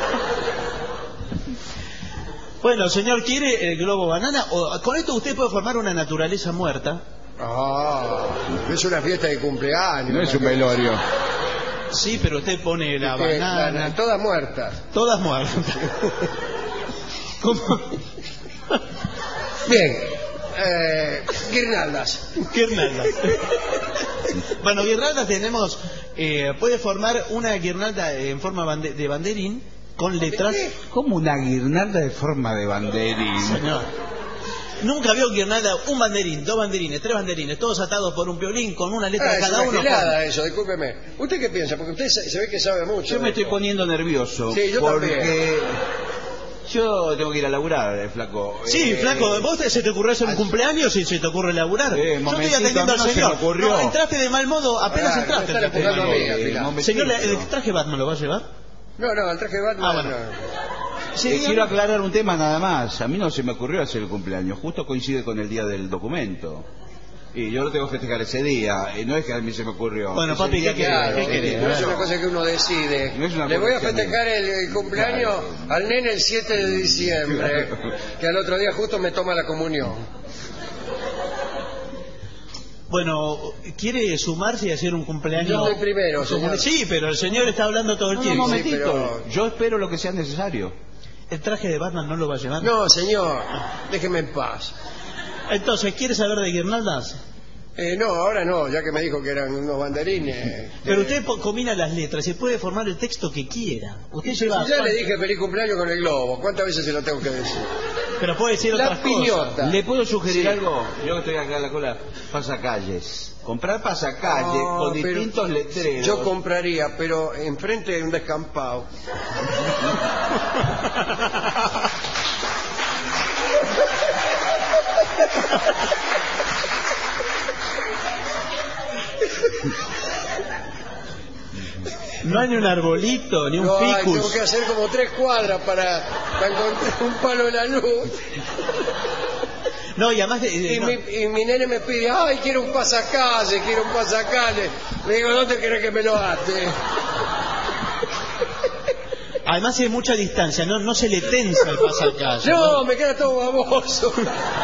Bueno, señor, ¿quiere el globo banana? O, con esto usted puede formar una naturaleza muerta. Ah, es una fiesta de cumpleaños. No es un velorio. Sí, pero usted pone la banana... Todas muertas. Todas muertas. ¿Cómo? Bien. Guirnaldas. Guirnaldas. Bueno, guirnaldas tenemos... puede formar una guirnalda en forma de banderín con letras... ¿Cómo una guirnalda de forma de banderín? Señor. Nunca vio guirnalda, un banderín, dos banderines, tres banderines, todos atados por un violín con una letra cada uno. Eso, discúlpeme. ¿Usted qué piensa? Porque usted se ve que sabe mucho. Yo me estoy poniendo nervioso. Sí, yo porque también. Yo tengo que ir a laburar, flaco. Sí, flaco, ¿vos se te ocurrió hacer un cumpleaños y se te ocurre laburar? Yo estoy atendiendo al señor. No, entraste de mal modo, apenas entraste. Señor, ¿el traje Batman lo va a llevar? No, el traje Batman. Ah, bueno. Quiero aclarar un tema nada más. A mí no se me ocurrió hacer el cumpleaños. Justo coincide con el día del documento. Y yo lo tengo que festejar ese día. No es que a mí se me ocurrió. Bueno, papi, ¿qué querés? No es una cosa que uno decide. No Le voy a festejar el cumpleaños al nene el 7 de diciembre. Que al otro día justo me toma la comunión. Bueno, ¿quiere sumarse y hacer un cumpleaños? Yo soy primero, señor. Sí, pero el señor está hablando todo el tiempo. Un momentito. Yo espero lo que sea necesario. ¿El traje de Batman no lo va a llevar? No, señor. Déjeme en paz. Entonces, ¿quiere saber de guirnaldas? No, ahora no, ya que me dijo que eran unos banderines. Pero usted combina las letras y puede formar el texto que quiera. Usted lleva... Ya le dije feliz cumpleaños con el globo. ¿Cuántas veces se lo tengo que decir? Pero puede decir otras cosas. ¿Le puedo sugerir algo? Yo que estoy acá en la cola. Pasacalles. Comprar pasacalles con distintos letreros. Yo compraría, pero enfrente de un descampado. No hay ni un arbolito, ni un ficus. Tengo que hacer como 3 cuadras para encontrar un palo de la luz. No, y además... Y mi nene me pide, ay, quiero un pasacalle. Le digo, ¿dónde querés que me lo ate? Además hay mucha distancia, no se le tensa el pasacalle. No, me queda todo baboso.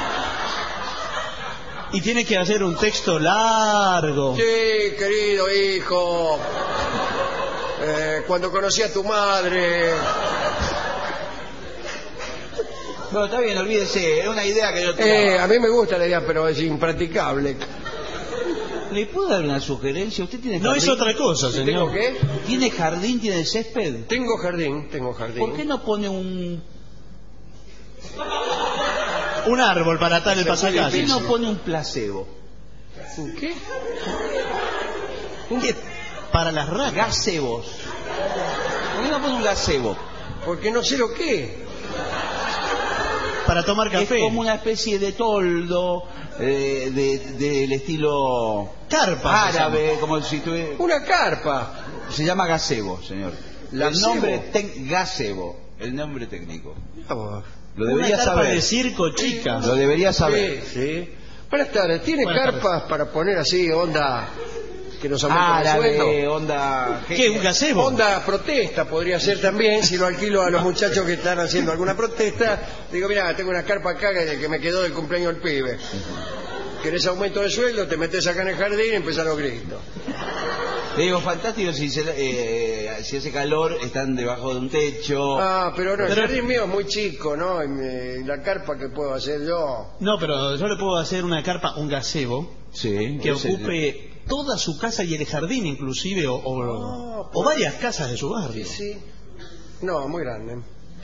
Y tiene que hacer un texto largo. Sí, querido hijo. Cuando conocí a tu madre... Bueno, está bien, olvídese, es una idea que yo tengo. A mí me gusta la idea, pero es impracticable. ¿Le puedo dar una sugerencia? ¿Usted tiene jardín? No es otra cosa, señor. ¿Tengo qué? ¿Tiene jardín, tiene césped? Tengo jardín. ¿Por qué no pone un árbol para atar el pasacalle? ¿Por qué no pone un placebo? ¿Un qué? ¿Qué? Para las ratas. Gazebos. ¿Por qué no pone un gazebo? Porque no sé lo que. Para tomar café. Es como una especie de toldo del estilo carpa árabe, como si tuviera... Una carpa. Se llama gazebo, señor. El nombre gazebo, el nombre técnico. Lo debería saber. De circo, chica. Lo debería saber. Sí. Buenas tardes. ¿Tiene carpas para poner así onda que nos aumenta el sueldo? Onda... ¿Qué? ¿Un gazebo? Onda protesta podría ser también, si lo alquilo a los muchachos que están haciendo alguna protesta. Digo, mira, tengo una carpa acá que me quedó del cumpleaños del pibe. ¿Querés aumento de sueldo? Te metes acá en el jardín y empezás los gritos. Le digo, fantástico si hace calor, están debajo de un techo. Ah, pero no, el jardín mío es muy chico, ¿no? Y la carpa que puedo hacer yo. No, pero yo le puedo hacer una carpa, un gazebo, sí, que ocupe toda su casa y el jardín inclusive, o varias casas de su barrio. Sí, sí. No, muy grande.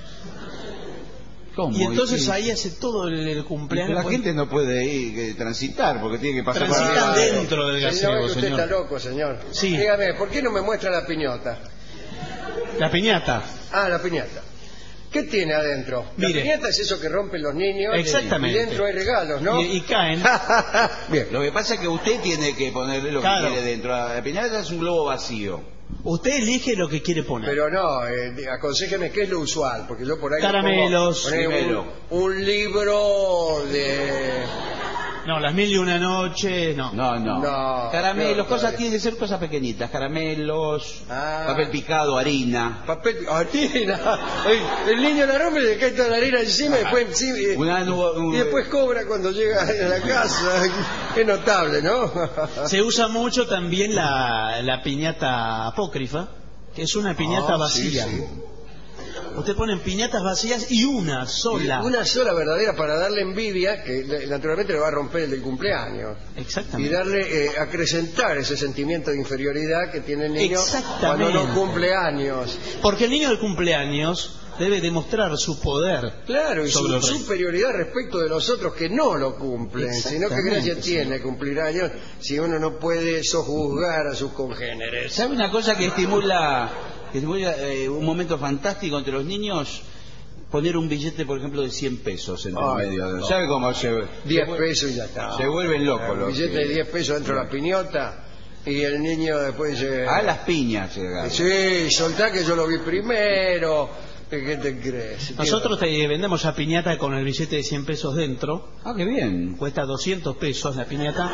¿Cómo? Y entonces ahí hace todo el cumpleaños. La gente no puede ir transitar porque tiene que pasar Transitan dentro del gazebo, usted señor. está loco, señor. Sí. Dígame, ¿por qué no me muestra la piñata? La piñata. Ah, la piñata. ¿Qué tiene adentro? Mire. La piñata es eso que rompen los niños. Exactamente. Y dentro hay regalos, ¿no? Y caen. Bien. Lo que pasa es que usted tiene que ponerle lo que quiere dentro. La piñata es un globo vacío. Usted elige lo que quiere poner. Pero no, aconséjeme qué es lo usual, porque yo por ahí caramelos, un libro de... No, las 1001 noches, no. No. Caramelos, tienen que ser cosas pequeñitas. Caramelos, papel picado, harina. Harina. El niño la rompe y le cae toda la harina encima y después y después cobra cuando llega a la casa. Es notable, ¿no? Se usa mucho también la piñata apócrifa, que es una piñata vacía. Sí. Usted pone piñatas vacías y una sola. Una sola verdadera para darle envidia, que naturalmente le va a romper el del cumpleaños. Exactamente. Y darle, acrecentar ese sentimiento de inferioridad que tiene el niño cuando no cumple años. Porque el niño del cumpleaños debe demostrar su poder. Claro, y su superioridad respecto de los otros que no lo cumplen. Sino que gracia tiene cumplir años si uno no puede sojuzgar a sus congéneres. ¿Sabe una cosa que estimula un momento fantástico entre los niños? Poner un billete, por ejemplo, de 100 pesos en el medio. No. ¿Sabe cómo se 10 pesos y ya está. Se vuelven locos. Un billete de 10 pesos dentro de la piñota y el niño después a las piñas llega. Sí, soltá que yo lo vi primero. ¿Qué te crees? Nosotros te vendemos a piñata con el billete de 100 pesos dentro. Ah, qué bien. Cuesta 200 pesos la piñata.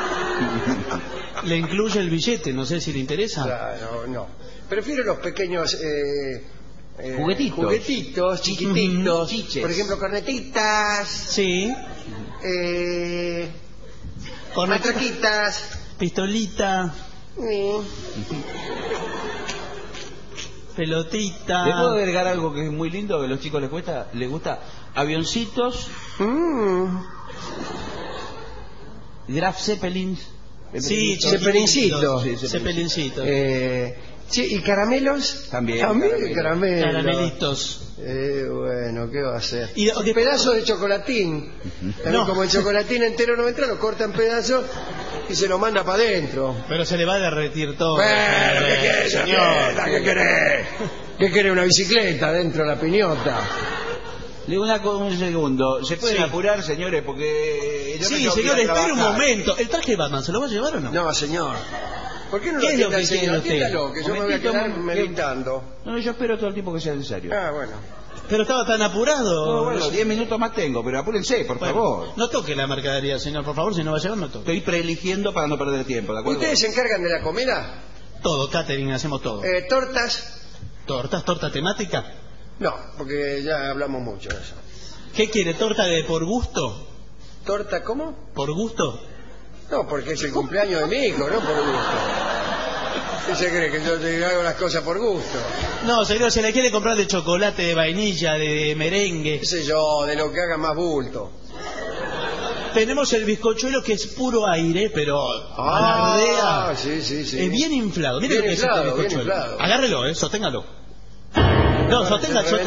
Le incluye el billete, no sé si le interesa. Claro, no. Prefiero los pequeños juguetitos chiquititos. Chiches. Por ejemplo, cornetitas. Sí. Matraquitas. Pistolita. Pelotita. ¿Le puedo agregar algo que es muy lindo, que a los chicos les gusta? Avioncitos. Graf Zeppelins. Sí, Zeppelincitos. Zeppelincitos. ¿Y caramelos? También caramelos. Caramelitos. Bueno, ¿qué va a hacer? Y pedazo de chocolatín. No. Como el chocolatín entero no entra, lo corta en pedazos y se lo manda para adentro. Pero se le va a derretir todo. Bueno, ¿qué querés, señor? ¿Qué querés? ¿Qué querés? ¿Una bicicleta dentro de la piñota? Le digo un segundo. ¿Se pueden apurar, señores? Porque sí, señor, espere un momento. ¿El traje de Batman se lo va a llevar o no? No, señor. ¿Por qué no ¿Qué es lo que señor? Atiéndalo, que yo me voy a quedar Momentito. meditando. No, yo espero todo el tiempo que sea necesario. Ah, bueno. Pero estaba tan apurado. No, bueno, 10 minutos más tengo, pero apúrense, por favor. No toque la mercadería, señor, por favor, si no va a llegar, no toque. Estoy preeligiendo para no perder tiempo, ¿de acuerdo? ¿Ustedes se encargan de la comida? Todo, catering, hacemos todo. ¿Tortas? ¿Torta temática? No, porque ya hablamos mucho de eso. ¿Qué quiere? ¿Torta de por gusto? ¿Torta cómo? ¿Por gusto? No, porque es el cumpleaños de mi hijo, no por gusto. ¿Qué se cree? ¿Que yo te hago las cosas por gusto? No, señor, se le quiere comprar de chocolate, de vainilla, de merengue. ¿Qué sé yo? De lo que haga más bulto. Tenemos el bizcochuelo que es puro aire, pero alardea. Sí. Es bien inflado. Mire bien lo que inflado, es este bizcochuelo. bien inflado. Agárrelo, sosténgalo. No, sosténgalo.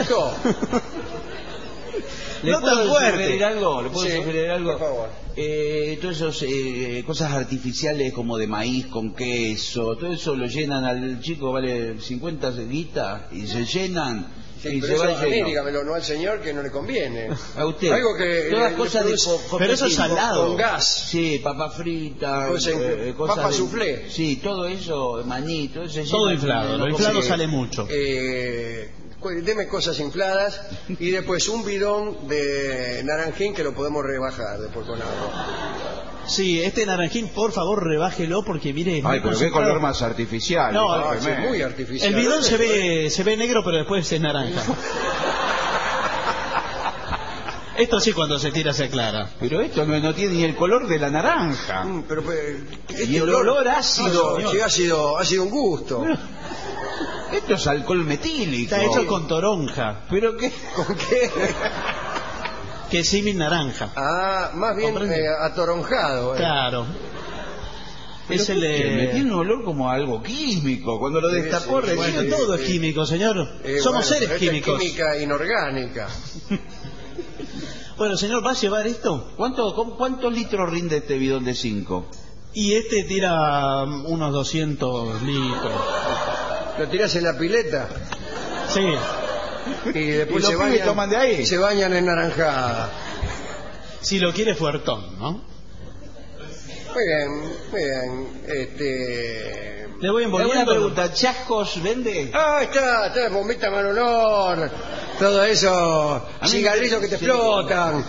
¿Le puedo sugerir algo? Por favor. Todas esas cosas artificiales como de maíz con queso, todo eso lo llenan al chico, vale 50 guitas y se llenan. Sí, y pero se va eso a mí, lleno. dígamelo, no al señor, que no le conviene. A usted. Algo que todas cosas de pero eso es salado. Con gas. Sí, papa frita, cosas papa soufflé. Sí, todo eso, maní, todo eso. Todo inflado, lo inflado sale mucho. Deme cosas infladas y después un bidón de naranjín que lo podemos rebajar después con agua. Sí, este naranjín, por favor, rebájelo porque mire. Ay, pero qué color más artificial. No, es muy artificial. El bidón se ve negro, pero después es naranja. Esto sí, cuando se tira se aclara. Pero esto no tiene ni el color de la naranja. Pero y el olor ácido. Sí, ha sido un gusto. Pero, esto es alcohol metílico. Está hecho con toronja. ¿Pero qué? ¿Con qué? Que es símil naranja. Ah, más bien atoronjado. Claro. Me tiene un olor como a algo químico. Cuando lo destapó recién. Bueno, todo es químico, señor. Somos seres químicos. Es química inorgánica. Bueno, señor, ¿va a llevar esto? ¿Cuántos litros rinde este bidón de 5? Y este tira unos 200 litros. ¿Lo tirás en la pileta? Sí. Y después toman de ahí. Se bañan en naranjada. Si lo quiere fuertón, ¿no? Muy bien. Le voy envolviendo. Una pregunta, ¿Chascos vende? Ah, está, bombita Manolor, todo eso, cigarrillos que te explotan.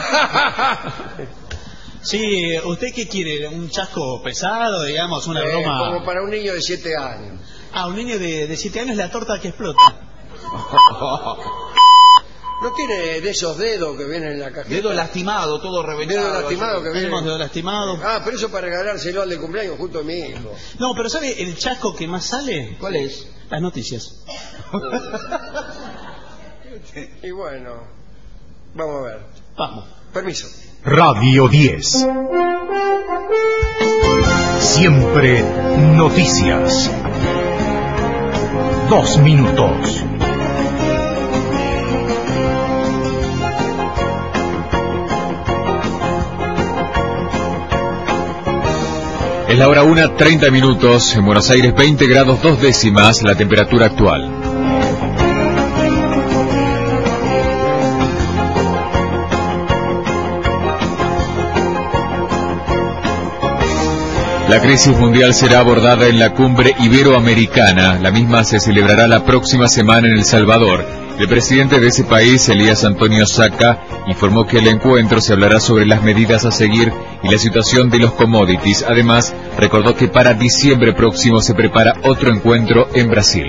Sí, ¿usted qué quiere? ¿Un chasco pesado, digamos, una broma? Como para un niño de 7 años. Ah, un niño de 7 años, la torta que explota. ¿No tiene de esos dedos que vienen en la cajita? Dedo lastimado, todo reventado. Dedo lastimado que viene. Tenemos dedo lastimado. Ah, pero eso para regalárselo al de cumpleaños justo a mi hijo. No, pero ¿sabe el chasco que más sale? ¿Cuál es? Las noticias. Y bueno, vamos a ver. Vamos. Permiso. Radio 10. Siempre noticias. 2 minutos. Es la hora 1:30 minutos. En Buenos Aires 20 grados 2 décimas la temperatura actual. La crisis mundial será abordada en la cumbre iberoamericana. La misma se celebrará la próxima semana en El Salvador. El presidente de ese país, Elías Antonio Saca, informó que el encuentro se hablará sobre las medidas a seguir y la situación de los commodities. Además, recordó que para diciembre próximo se prepara otro encuentro en Brasil.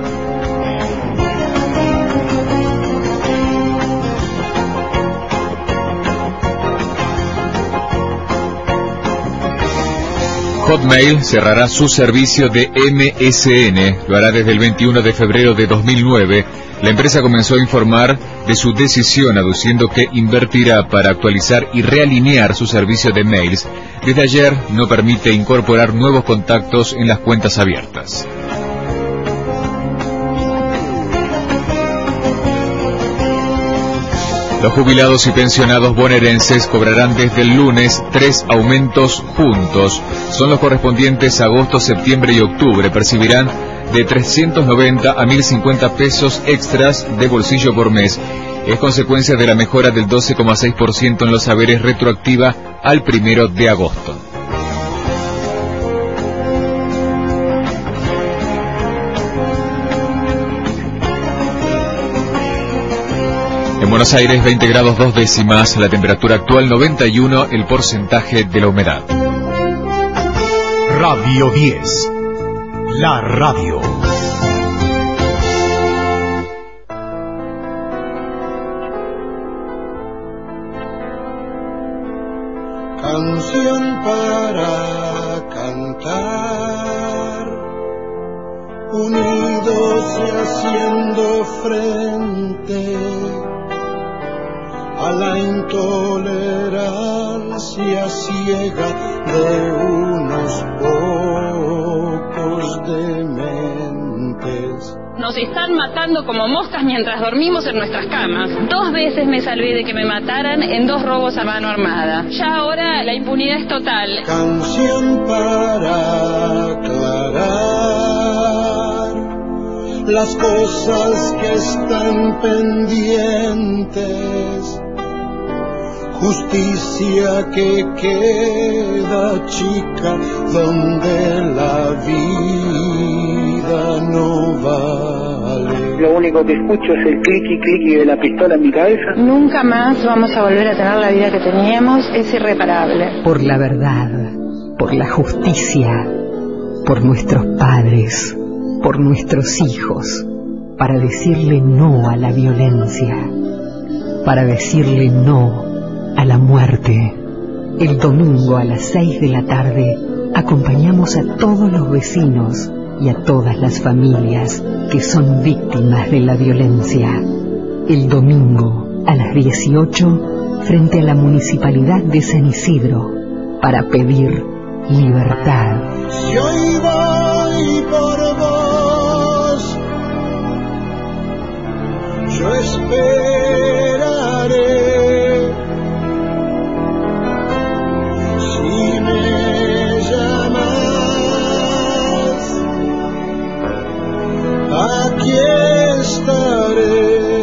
Hotmail cerrará su servicio de MSN, lo hará desde el 21 de febrero de 2009. La empresa comenzó a informar de su decisión, aduciendo que invertirá para actualizar y realinear su servicio de mails. Desde ayer no permite incorporar nuevos contactos en las cuentas abiertas. Los jubilados y pensionados bonaerenses cobrarán desde el lunes 3 aumentos juntos. Son los correspondientes a agosto, septiembre y octubre. Percibirán de 390 a 1.050 pesos extras de bolsillo por mes. Es consecuencia de la mejora del 12,6% en los haberes retroactiva al 1 de agosto. En Buenos Aires 20 grados 2 décimas, la temperatura actual 91, el porcentaje de la humedad. Radio 10. La radio. Canción para cantar, unidos y haciendo frente a la intolerancia ciega de unos pocos dementes. Nos están matando como moscas mientras dormimos en nuestras camas. 2 veces me salvé de que me mataran en 2 robos a mano armada. Ya ahora la impunidad es total. Canción para aclarar las cosas que están pendientes. Justicia que queda chica donde la vida no vale. Lo único que escucho es el cliqui de la pistola en mi cabeza. Nunca más vamos a volver a tener la vida que teníamos, es irreparable. Por la verdad, por la justicia, por nuestros padres, por nuestros hijos, para decirle no a la violencia, para decirle no a la muerte. El domingo a las 6 de la tarde acompañamos a todos los vecinos y a todas las familias que son víctimas de la violencia. El domingo a las 18 frente a la Municipalidad de San Isidro para pedir libertad. Si hoy voy por vos, yo esperaré. Si me llamas, aquí estaré.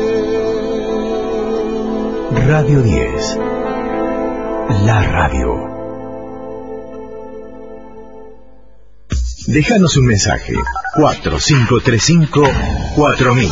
Radio 10. La radio. Déjanos un mensaje. 4535-4000.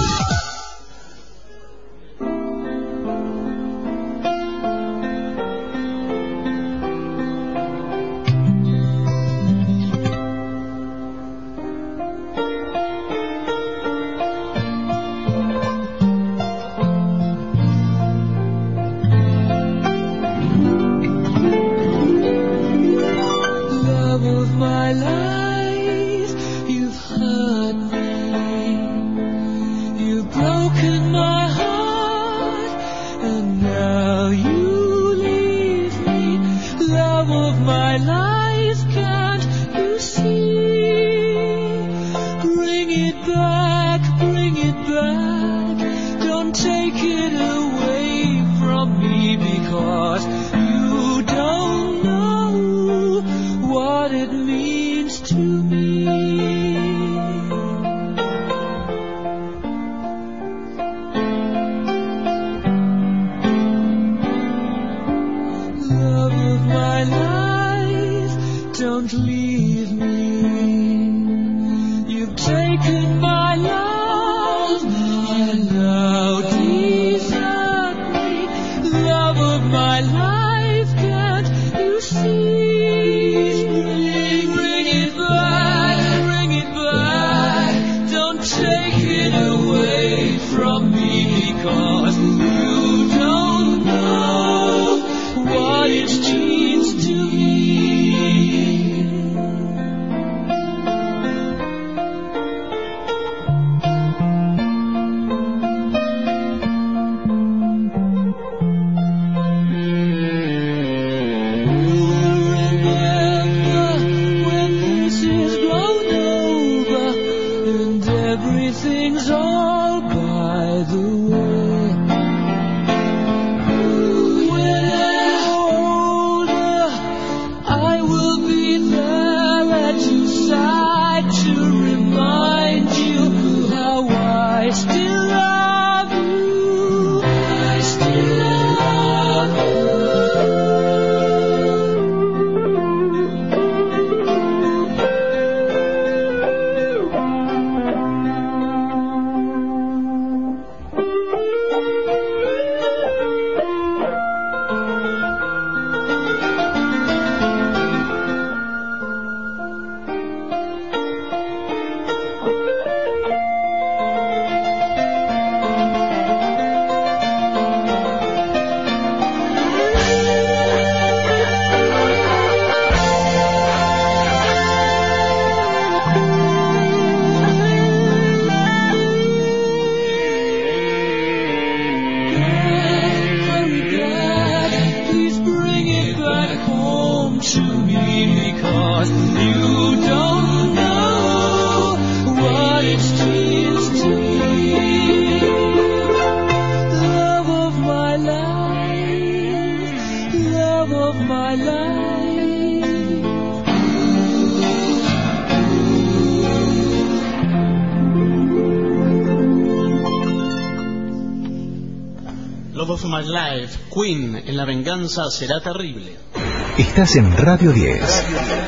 Queen, en La venganza será terrible. Estás en Radio 10.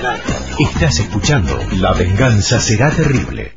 Estás escuchando La venganza será terrible.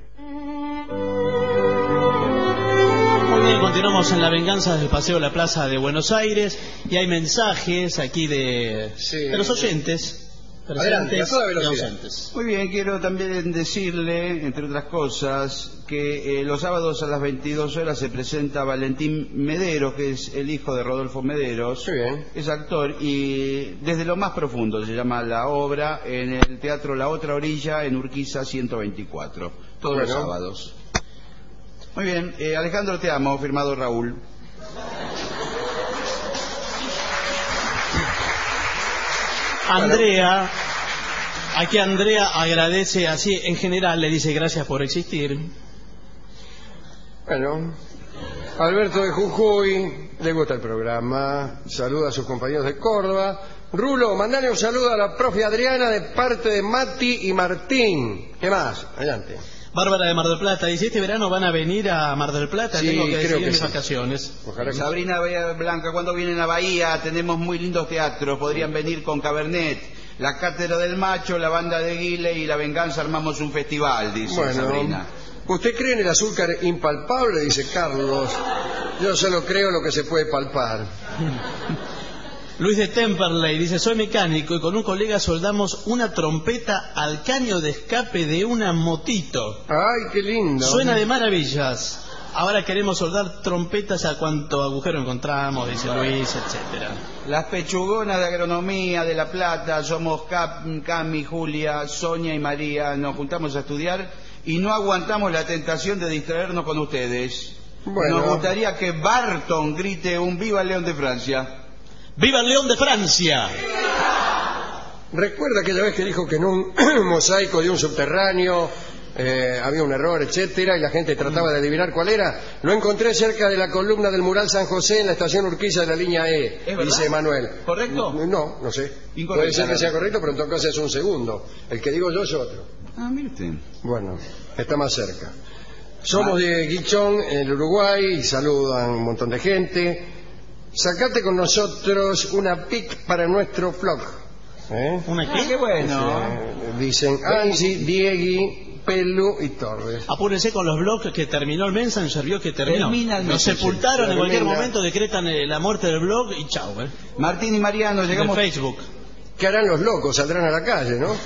Muy bien, continuamos en La venganza desde el Paseo de la Plaza de Buenos Aires y hay mensajes aquí de los oyentes. Adelante, a toda y velocidad. ausentes. Muy bien, quiero también decirle, entre otras cosas, que los sábados a las 22 horas se presenta Valentín Mederos, que es el hijo de Rodolfo Mederos. Sí, bien. Es actor y desde lo más profundo se llama la obra en el Teatro La Otra Orilla en Urquiza 124, todos los sábados. Muy bien, Alejandro, te amo, firmado Raúl. Andrea, aquí Andrea agradece así en general, le dice gracias por existir. Bueno, Alberto de Jujuy, le gusta el programa, saluda a sus compañeros de Córdoba. Rulo, mandale un saludo a la profe Adriana de parte de Mati y Martín. ¿Qué más? Adelante. Bárbara de Mar del Plata dice, este verano van a venir a Mar del Plata, Sí, tengo que creo decidir que mis sí. vacaciones. Ojalá que... Sabrina Blanca, cuando vienen a Bahía tenemos muy lindos teatros, podrían venir con Cabernet, la Cátedra del Macho, la Banda de Guile y La Venganza, armamos un festival, dice Sabrina. ¿Usted cree en el azúcar impalpable? Dice Carlos. Yo solo creo lo que se puede palpar. Luis de Temperley dice, soy mecánico y con un colega soldamos una trompeta al caño de escape de una motito. ¡Ay, qué lindo! Suena de maravillas. Ahora queremos soldar trompetas a cuanto agujero encontramos, dice Luis, etcétera. Las pechugonas de agronomía de La Plata, somos Cami, Julia, Sonia y María, nos juntamos a estudiar y no aguantamos la tentación de distraernos con ustedes. Bueno. Nos gustaría que Barton grite un ¡Viva el León de Francia! ¡Viva el León de Francia! ¿Recuerda aquella vez que dijo que en un mosaico de un subterráneo había un error, etcétera, y la gente trataba de adivinar cuál era? Lo encontré cerca de la columna del mural San José en la estación Urquiza de la línea E, dice Manuel. ¿Correcto? No sé. Incorrecto. Puede ser que sea correcto, pero en todo caso es un segundo. El que digo yo es otro. Ah, mire usted. Bueno, está más cerca. Somos de Guichón, en el Uruguay, y saludan un montón de gente. Sacate con nosotros una pic para nuestro vlog. ¿Una qué? ¡Qué bueno! Dicen Angie, Diegui, Pelu y Torres. Apúrense con los blogs que terminó el Messenger, vio que terminó. Termina el Nos Messenger. sepultaron en cualquier Termina. momento, decretan la muerte del blog y chao. Martín y Mariano, En llegamos... Facebook. ¿Qué harán los locos? Saldrán a la calle, ¿no?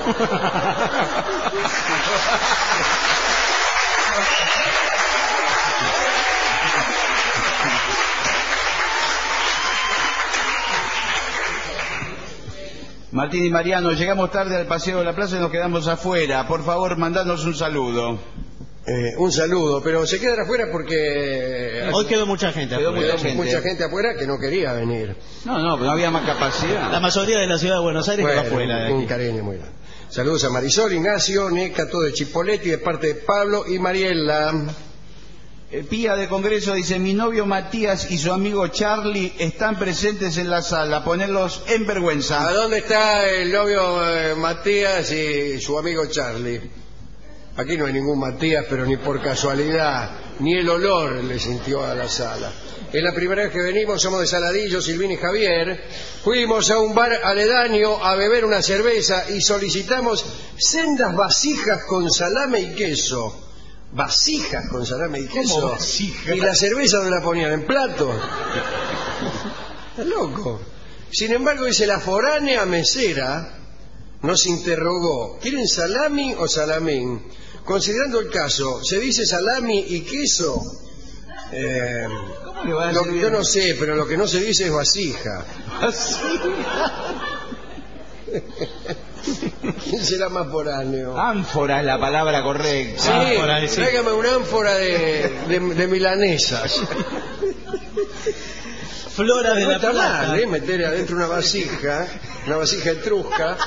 Martín y Mariano, llegamos tarde al Paseo de la Plaza y nos quedamos afuera. Por favor, mandanos un saludo. Un saludo, pero se quedan afuera porque... Hoy quedó mucha gente. Quedó afuera. mucha gente afuera que no quería venir. No, no había más capacidad. La mayoría de la ciudad de Buenos Aires quedó afuera de un aquí. cariño muy grande. Saludos a Marisol, Ignacio, Neca, todo de Chipoletti, de parte de Pablo y Mariela. Pía de Congreso dice, mi novio Matías y su amigo Charlie están presentes en la sala, ponerlos en vergüenza. ¿A dónde está el novio Matías y su amigo Charlie? Aquí no hay ningún Matías, pero ni por casualidad, ni el olor le sintió a la sala. Es la primera vez que venimos, somos de Saladillo, Silvina y Javier. Fuimos a un bar aledaño a beber una cerveza y solicitamos sendas vasijas con salame y queso. Vasijas con salame y queso. Vasija? Y la cerveza no la ponían en plato. Está loco. Sin embargo, dice la foránea mesera, nos interrogó, ¿quieren salami o salamín? Considerando el caso, ¿se dice salami y queso? ¿Cómo le va a decir Yo no sé, pero lo que no se dice es vasija. ¿Quién será más foráneo? Ánfora es la palabra correcta. Sí, ánfora, sí. tráigame una ánfora de milanesas. Flora de No la está Plata. mal, meter adentro una vasija etrusca,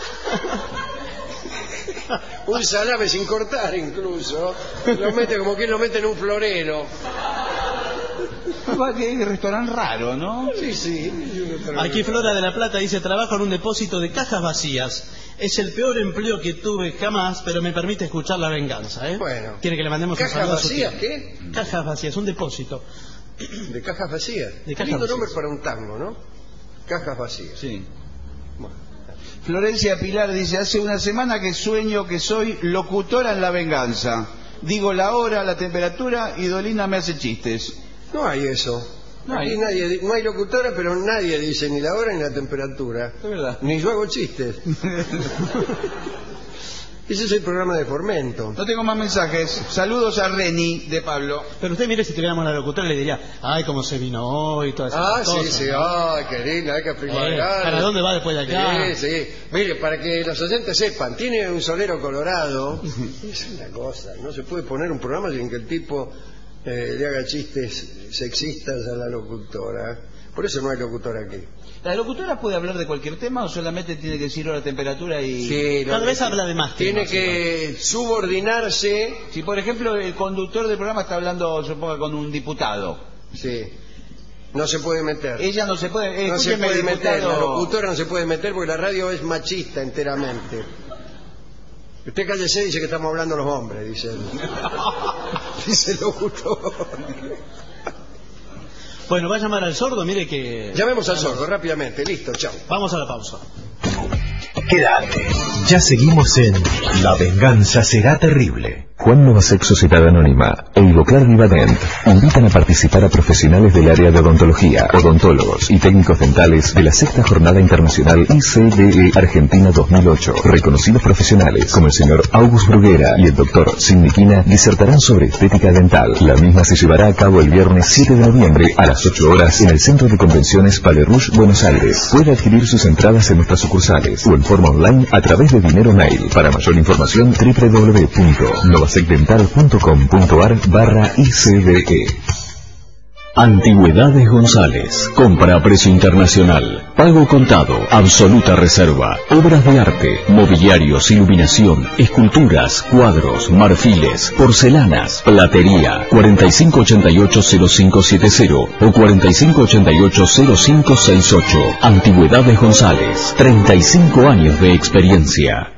un salame sin cortar incluso, lo mete como quien lo mete en un florero. Qué restaurante raro, ¿no? Sí. Aquí Flora de la Plata dice, trabajo en un depósito de cajas vacías. Es el peor empleo que tuve jamás, pero me permite escuchar La Venganza. Bueno. ¿Quiere que le mandemos un ¿Cajas saludo a su vacías? tío? ¿Qué? Cajas vacías, un depósito. De cajas vacías. De cajas Lindo vacías. nombre para un tango, ¿no? Cajas vacías. Sí. Bueno. Florencia Pilar dice, hace una semana que sueño que soy locutora en La Venganza. Digo la hora, la temperatura y Dolina me hace chistes. No hay eso. Aquí no hay locutora, pero nadie dice ni la hora ni la temperatura. Es verdad. Ni yo hago chistes. Ese es el programa de Formento. No tengo más mensajes. Saludos a Reni de Pablo. Pero usted mire, si tuviéramos una locutora le diría, ay, cómo se vino hoy, todas esas cosas. Sí, ay, qué linda, hay que primar. ¿Para dónde va después de acá? Sí. Mire, para que los oyentes sepan, tiene un solero colorado. Es una cosa, no se puede poner un programa sin que el tipo le haga chistes sexistas a la locutora. Por eso no hay locutora aquí. ¿La locutora puede hablar de cualquier tema o solamente tiene que decir la temperatura y...? Sí, tal vez habla de más tiene temas. Que subordinarse. Si, por ejemplo, el conductor del programa está hablando, supongo, con un diputado. Sí. No se puede meter. Ella no se puede... No se puede diputado... meter, la locutora no se puede meter porque la radio es machista enteramente. Usted cállese, dice que estamos hablando los hombres, dice el locutor. Bueno, va a llamar al sordo, mire que... Llamemos al sordo, rápidamente, listo, chao. Vamos a la pausa. Quédate. Ya seguimos en La venganza será terrible. Juan Novasek Sociedad Anónima e Ivoclar Vivadent invitan a participar a profesionales del área de odontología, odontólogos y técnicos dentales de la 6ª Jornada Internacional ICDE Argentina 2008. Reconocidos profesionales como el señor August Bruguera y el doctor Sidney Quina disertarán sobre estética dental. La misma se llevará a cabo el viernes 7 de noviembre a las 8 horas en el Centro de Convenciones Palais Rouge, Buenos Aires. Puede adquirir sus entradas en nuestras sucursales o en forma online a través de Dinero Mail. Para mayor información www.novasecdental.com.ar/ICDE. Antigüedades González. Compra a precio internacional. Pago contado. Absoluta reserva. Obras de arte, mobiliarios, iluminación, esculturas, cuadros, marfiles, porcelanas, platería. 4588-0570 o 4588-0568. Antigüedades González. 35 años de experiencia.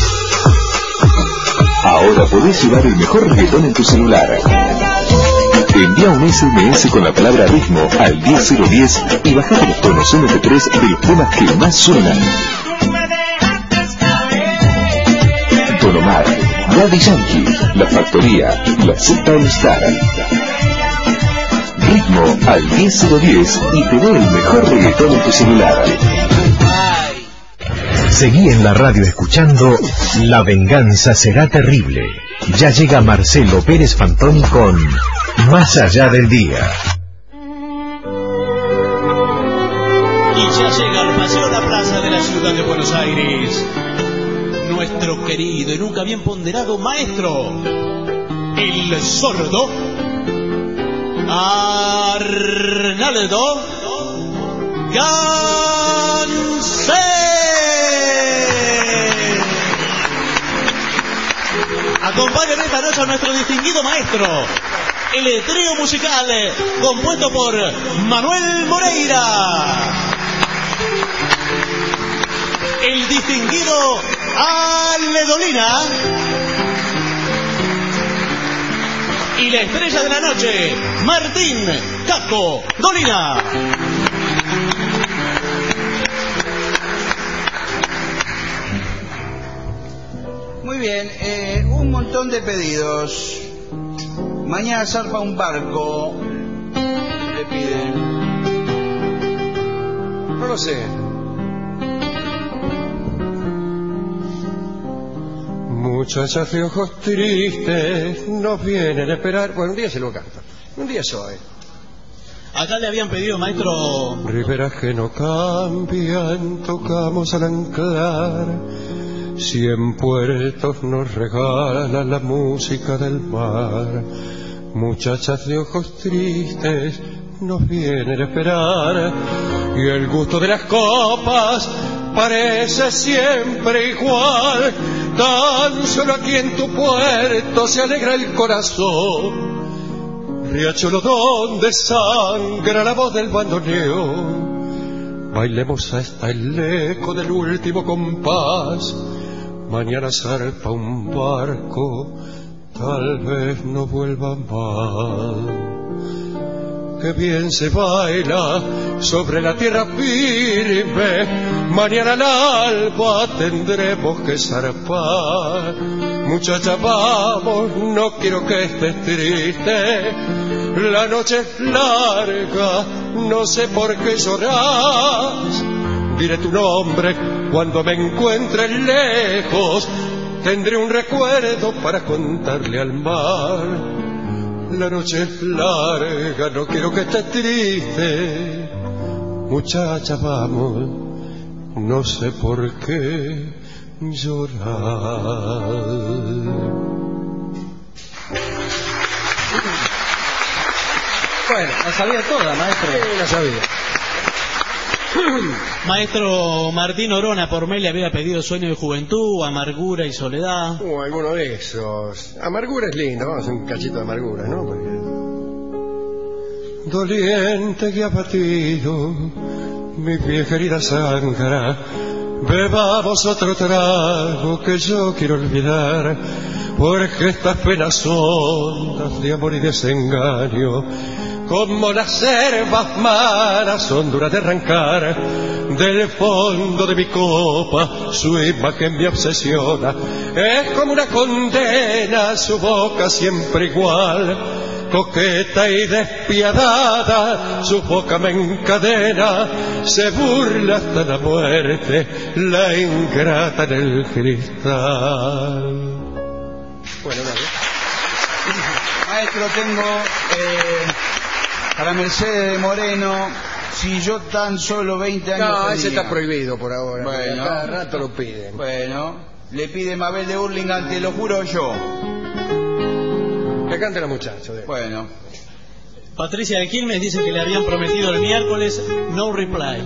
Ahora podés llevar el mejor reggaetón en tu celular. Envía un SMS con la palabra ritmo al 10010 y bajate los tonos MP3 de los temas que más suenan. Don Omar, Daddy Yankee, La Factoría, La Secta All Star. Ritmo al 10010 y te doy el mejor reggaetón en tu celular. Seguí en la radio escuchando La venganza será terrible. Ya llega Marcelo Pérez Fantoni con Más allá del día. Y ya llega al Paseo La Plaza de la ciudad de Buenos Aires nuestro querido y nunca bien ponderado maestro, el sordo Arnaldo Gansé. Acompañan esta noche a nuestro distinguido maestro, el trío musical compuesto por Manuel Moreira, el distinguido Ale Dolina y la estrella de la noche, Martín Caco Dolina. Muy bien, un montón de pedidos. Mañana zarpa un barco. Le piden. No lo sé. Muchachas de ojos tristes nos vienen a esperar. Bueno, un día se lo canta. Un día soy. Acá le habían pedido, maestro. Riberas que no cambian, tocamos al anclar. 100 puertos nos regala la música del mar. Muchachas de ojos tristes nos vienen a esperar. Y el gusto de las copas parece siempre igual. Tan solo aquí en tu puerto se alegra el corazón. Riachuelo donde sangra la voz del bandoneón. Bailemos hasta el eco del último compás. Mañana zarpa un barco, tal vez no vuelva más. que bien se baila sobre la tierra firme. Mañana al alba tendremos que zarpar. Muchacha, vamos, no quiero que estés triste. La noche es larga, no sé por qué llorás. Diré tu nombre cuando me encuentre lejos. Tendré un recuerdo para contarle al mar. La noche es larga, no quiero que estés triste. Muchacha, vamos, no sé por qué llorar. Bueno, la sabía toda, maestro. Sí, la sabía. Maestro Martín Orona, por mail le había pedido Sueño de Juventud, Amargura y Soledad. Alguno de esos. Amargura es lindo, vamos a hacer un cachito de amargura, ¿no? Porque... Doliente y abatido, mi vieja herida sangra. Bebamos otro trago que yo quiero olvidar, porque estas penas hondas de amor y desengaño, como las herbas malas, son duras de arrancar. Del fondo de mi copa su imagen me obsesiona. Es como una condena, su boca siempre igual, coqueta y despiadada, su boca me encadena. Se burla hasta la muerte, la ingrata en el cristal. Bueno, dale. Maestro, tengo para Mercedes de Moreno, si yo tan solo 20 años No, tenía. ese está prohibido por ahora. Bueno, cada rato lo piden. Bueno, le pide Mabel de Hurlingham, te lo juro yo. Que cante la muchacha. Bueno. Patricia de Quilmes dice que le habían prometido el miércoles no reply.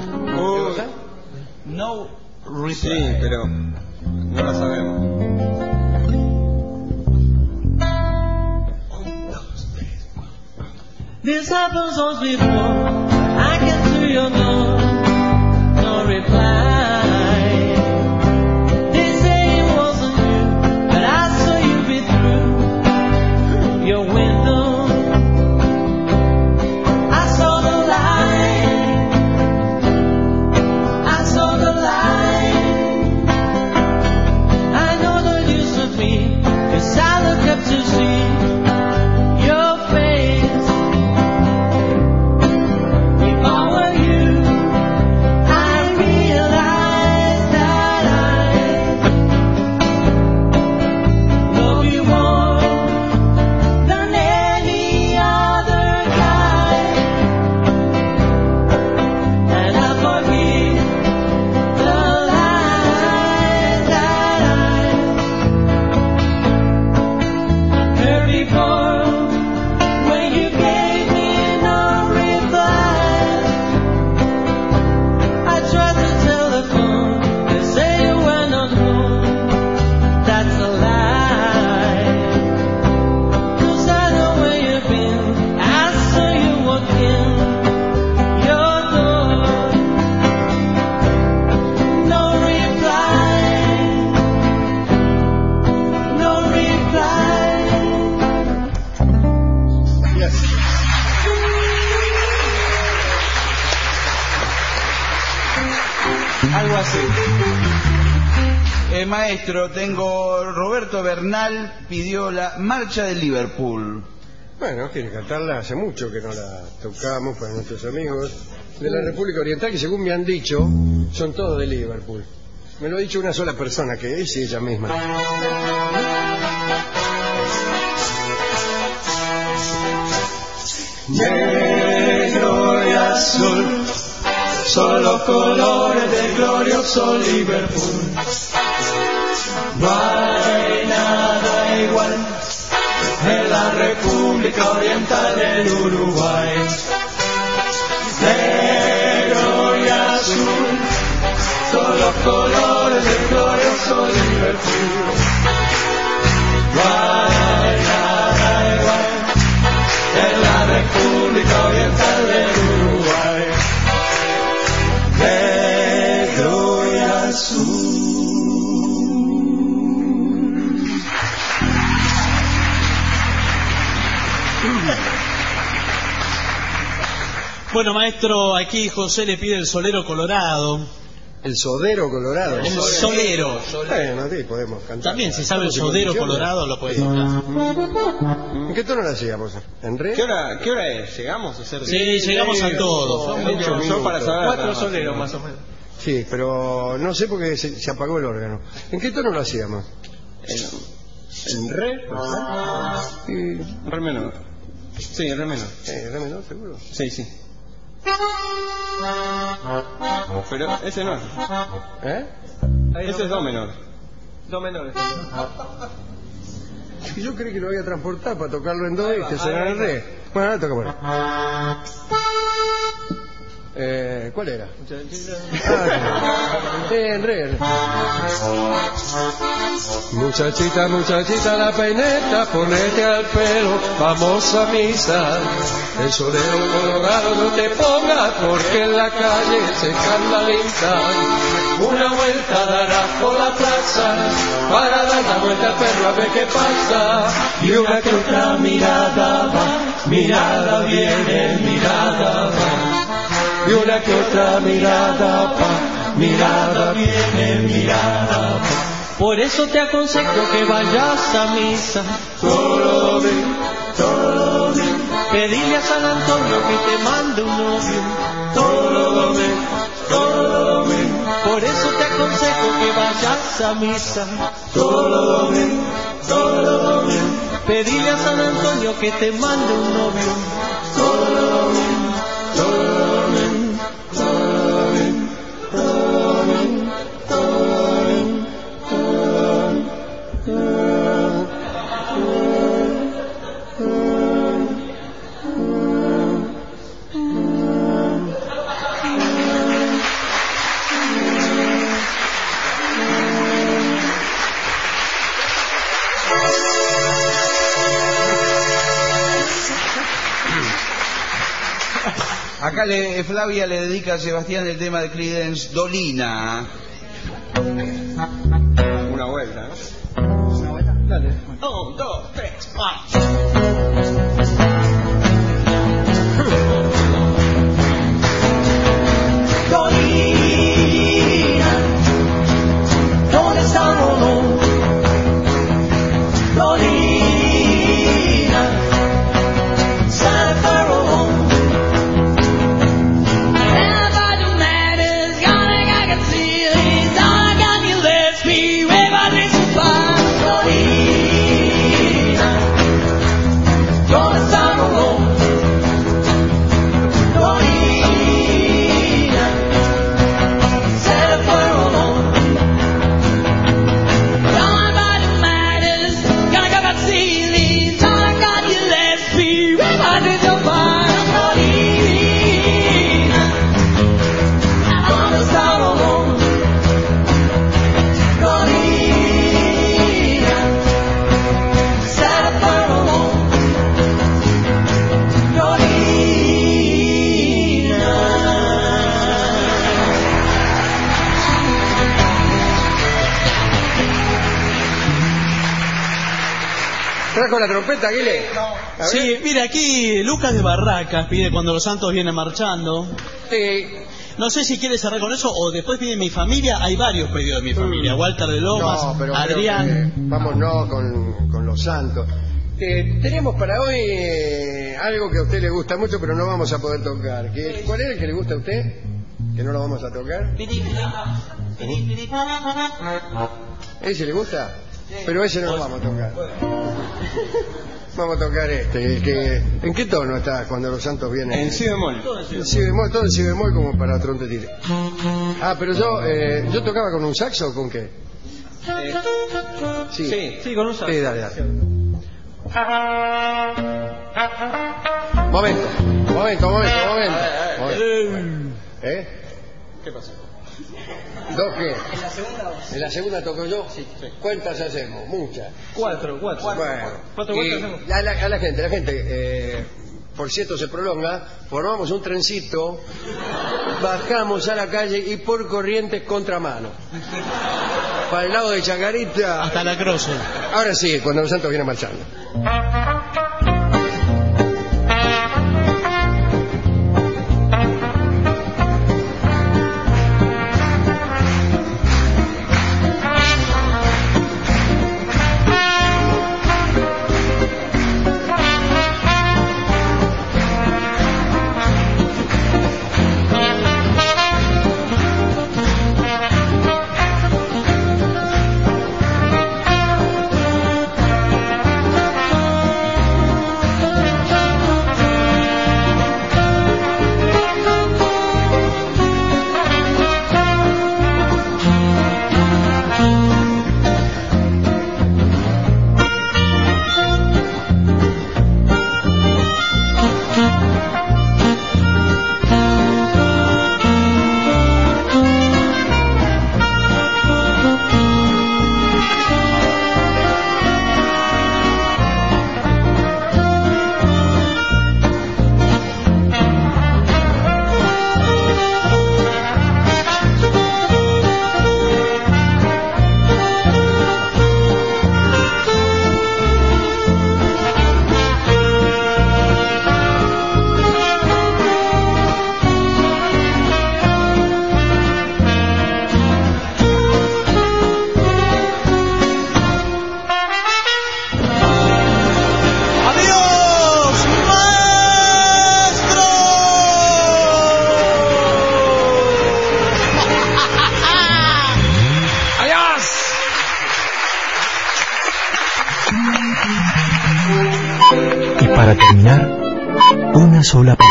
No reply. Sí, pero no la sabemos. This happens once before. I get through your door, no reply. They say it wasn't you, but I saw you be through your window. I saw the light. I saw the light. I know the use of me, 'cause I look up to see your face. Algo así. Maestro, tengo Roberto Bernal pidió la marcha de Liverpool. Bueno, quiere cantarla, hace mucho que no la tocamos para nuestros amigos de la República Oriental, que según me han dicho, son todos de Liverpool. Me lo ha dicho una sola persona, que es ella misma. Negro y azul, son los colores del glorioso Liverpool. No hay nada igual en la República Oriental del Uruguay. Negro y azul, son los colores del glorioso Liverpool. No hay nada igual en la República Oriental del Uruguay. Negro y azul. Bueno, maestro, aquí José le pide el solero colorado. El sodero colorado. El solero. Bueno, sí, podemos cantar. También, si sabe el sodero colorado, lo puede cantar. ¿En qué tono la hacíamos? ¿En re? ¿Qué hora es? ¿Llegamos a hacer? Sí, llegamos a todos. Son muchos, son para saber. 4 soleros, más o menos. Sí, pero no sé porque se apagó el órgano. ¿En qué tono lo hacíamos? ¿En re? Re menor. Sí, re menor. ¿Re menor, seguro? Sí, sí. Pero ese no. Ese es do menor. Do menor. Yo creí que lo voy a transportar para tocarlo en do y que sonara en re. Bueno, ahora toca por ahí. ¿Cuál era? En re. Muchachita, muchachita, la peineta, ponete al pelo, vamos a misa. El solero colorado no te pongas porque en la calle se escandaliza. Una vuelta darás por la plaza para dar la vuelta al perro a ver qué pasa. Y una que otra mirada va, mirada viene, mirada va. Y una que otra mirada va, mirada viene, mirada va. Por eso te aconsejo que vayas a misa. Todo bien, todo bien. Pedirle a San Antonio que te mande un novio. Todo bien, todo bien. Por eso te aconsejo que vayas a misa. Todo bien, todo bien. Pedirle a San Antonio que te mande un novio. Todo bien, todo bien, todo bien, todo bien, todo bien. Acá Flavia le dedica a Sebastián el tema de Creedence, Dolina. Una vuelta, ¿no? Una vuelta. Dale. 1, 2, 3, 4. Dolina, ¿dónde está Rolón? Dolina, Santa Fe Rolón. Everybody matters, gonna I can see it. Don't got me let's be everybody survive. Dolina, ¿dónde está Rolón? ¿Trajo la trompeta, Aguile? Sí, mira, aquí Lucas de Barracas pide cuando los santos vienen marchando. No sé si quiere cerrar con eso o después pide mi familia. Hay varios pedidos de mi familia. Walter de Lomas, No, pero Adrián. Vámonos con los santos. Tenemos para hoy algo que a usted le gusta mucho, pero no vamos a poder tocar. ¿Cuál es el que le gusta a usted? ¿Que no lo vamos a tocar? ¿Ese le gusta? Pero ese no lo vamos a tocar. Vamos a tocar este. ¿En qué tono está cuando los santos vienen? En si bemol. En si bemol, todo en si bemol como para trompetire. Ah, pero yo tocaba con un saxo o con qué? Sí, con un saxo. Sí, dale. Momento. ¿Qué pasa? ¿Dos qué? ¿En la segunda toco yo? Sí. ¿Cuántas hacemos? Muchas. Cuatro. Bueno, ¿Cuántas vueltas hacemos? A la gente, por si esto se prolonga, formamos un trencito, bajamos a la calle y por Corrientes contramano. Para el lado de Chacarita. Hasta la Croce. Ahora sí, cuando los santos vienen marchando.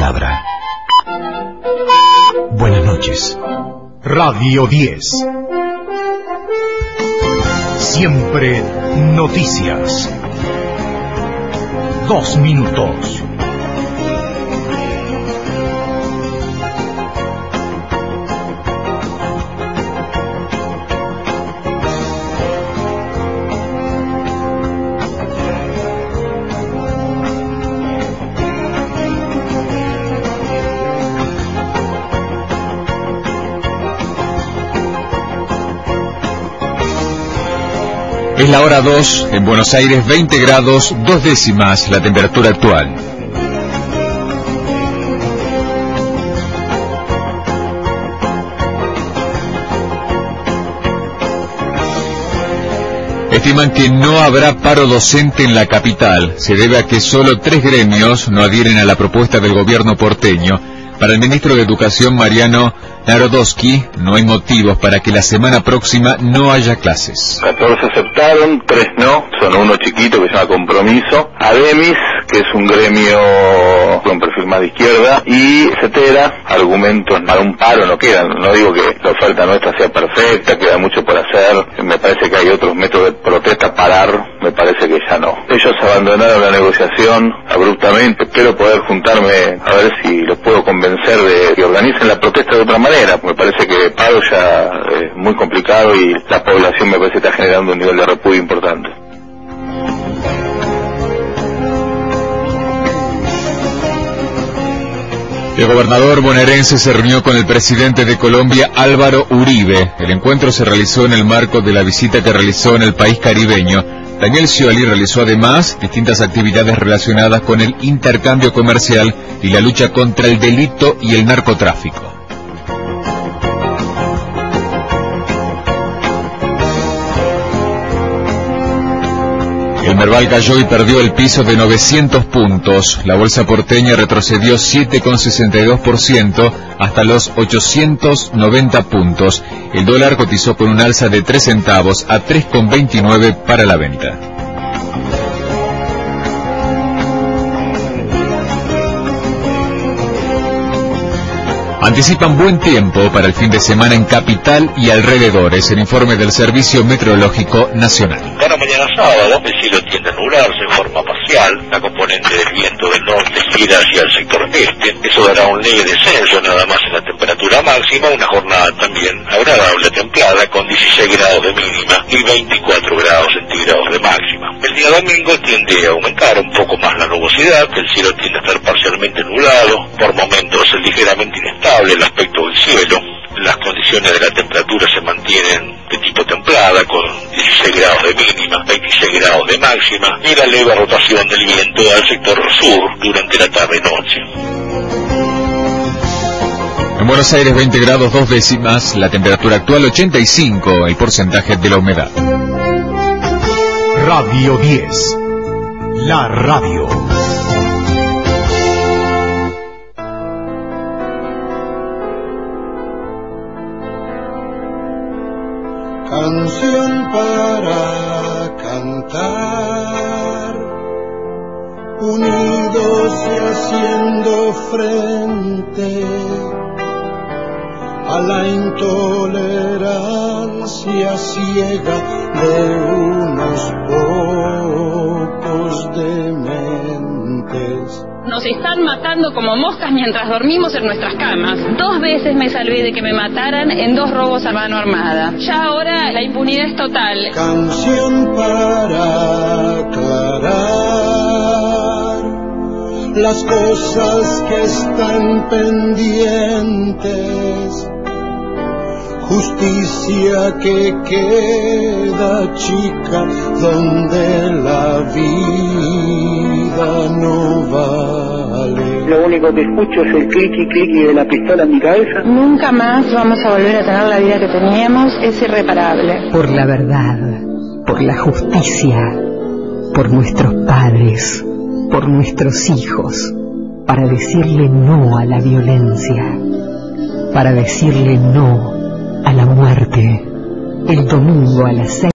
palabra. Buenas noches. Radio 10. Siempre noticias. 2 minutos. Es la hora 2, en Buenos Aires 20 grados 2 décimas la temperatura actual. Estiman que no habrá paro docente en la capital. Se debe a que solo 3 gremios no adhieren a la propuesta del gobierno porteño. Para el ministro de Educación, Mariano Narodowski, no hay motivos para que la semana próxima no haya clases. 14 aceptaron, 3 no, son uno chiquito que se llama Compromiso, Ademis, que es un gremio con perfil más de izquierda, y Cetera, argumentos para un paro no quedan. No digo que la oferta nuestra sea perfecta, queda mucho por hacer, me parece que hay otros métodos de protesta, parar, me parece que ya no. Ellos abandonaron la negociación abruptamente, espero poder juntarme a ver si los puedo convencer de que organicen la protesta de otra manera. Me parece que paro ya es muy complicado y la población me parece que está generando un nivel de repudio importante. El gobernador bonaerense se reunió con el presidente de Colombia, Álvaro Uribe. El encuentro se realizó en el marco de la visita que realizó en el país caribeño. Daniel Scioli realizó además distintas actividades relacionadas con el intercambio comercial y la lucha contra el delito y el narcotráfico. El Merval cayó y perdió el piso de 900 puntos. La bolsa porteña retrocedió 7,62% hasta los 890 puntos. El dólar cotizó con un alza de 3 centavos a 3,29 para la venta. Anticipan buen tiempo para el fin de semana en capital y alrededores. El informe del Servicio Meteorológico Nacional. Para mañana sábado, el cielo tiende a nublarse en forma parcial. La componente del viento del norte gira hacia el sector este. Eso dará un leve descenso nada más en la temperatura máxima. Una jornada también agradable, templada, con 16 grados de mínima y 24 grados centígrados de máxima. El día domingo tiende a aumentar un poco más la nubosidad. El cielo tiende a estar parcialmente nublado. Por momentos ligeramente inestable el aspecto del cielo. Las condiciones de la temperatura se mantienen de tipo templada, con 16 grados de mínima, 26 grados de máxima, y la leve rotación del viento al sector sur durante la tarde-noche. En Buenos Aires 20 grados 2 décimas, la temperatura actual 85, el porcentaje de la humedad. Radio 10. La radio. Canción para cantar, unidos y haciendo frente a la intolerancia ciega de unos pocos dementes. Nos están matando como moscas mientras dormimos en nuestras camas. 2 veces me salvé de que me mataran en 2 robos a mano armada. Ya ahora la impunidad es total. Canción para aclarar las cosas que están pendientes. Justicia que queda chica donde la vida no vale. Lo único que escucho es el cliqui de la pistola en mi cabeza. Nunca más vamos a volver a tener la vida que teníamos, es irreparable. Por la verdad, por la justicia, por nuestros padres, por nuestros hijos, para decirle no a la violencia, para decirle no a la muerte. El domingo a las 6.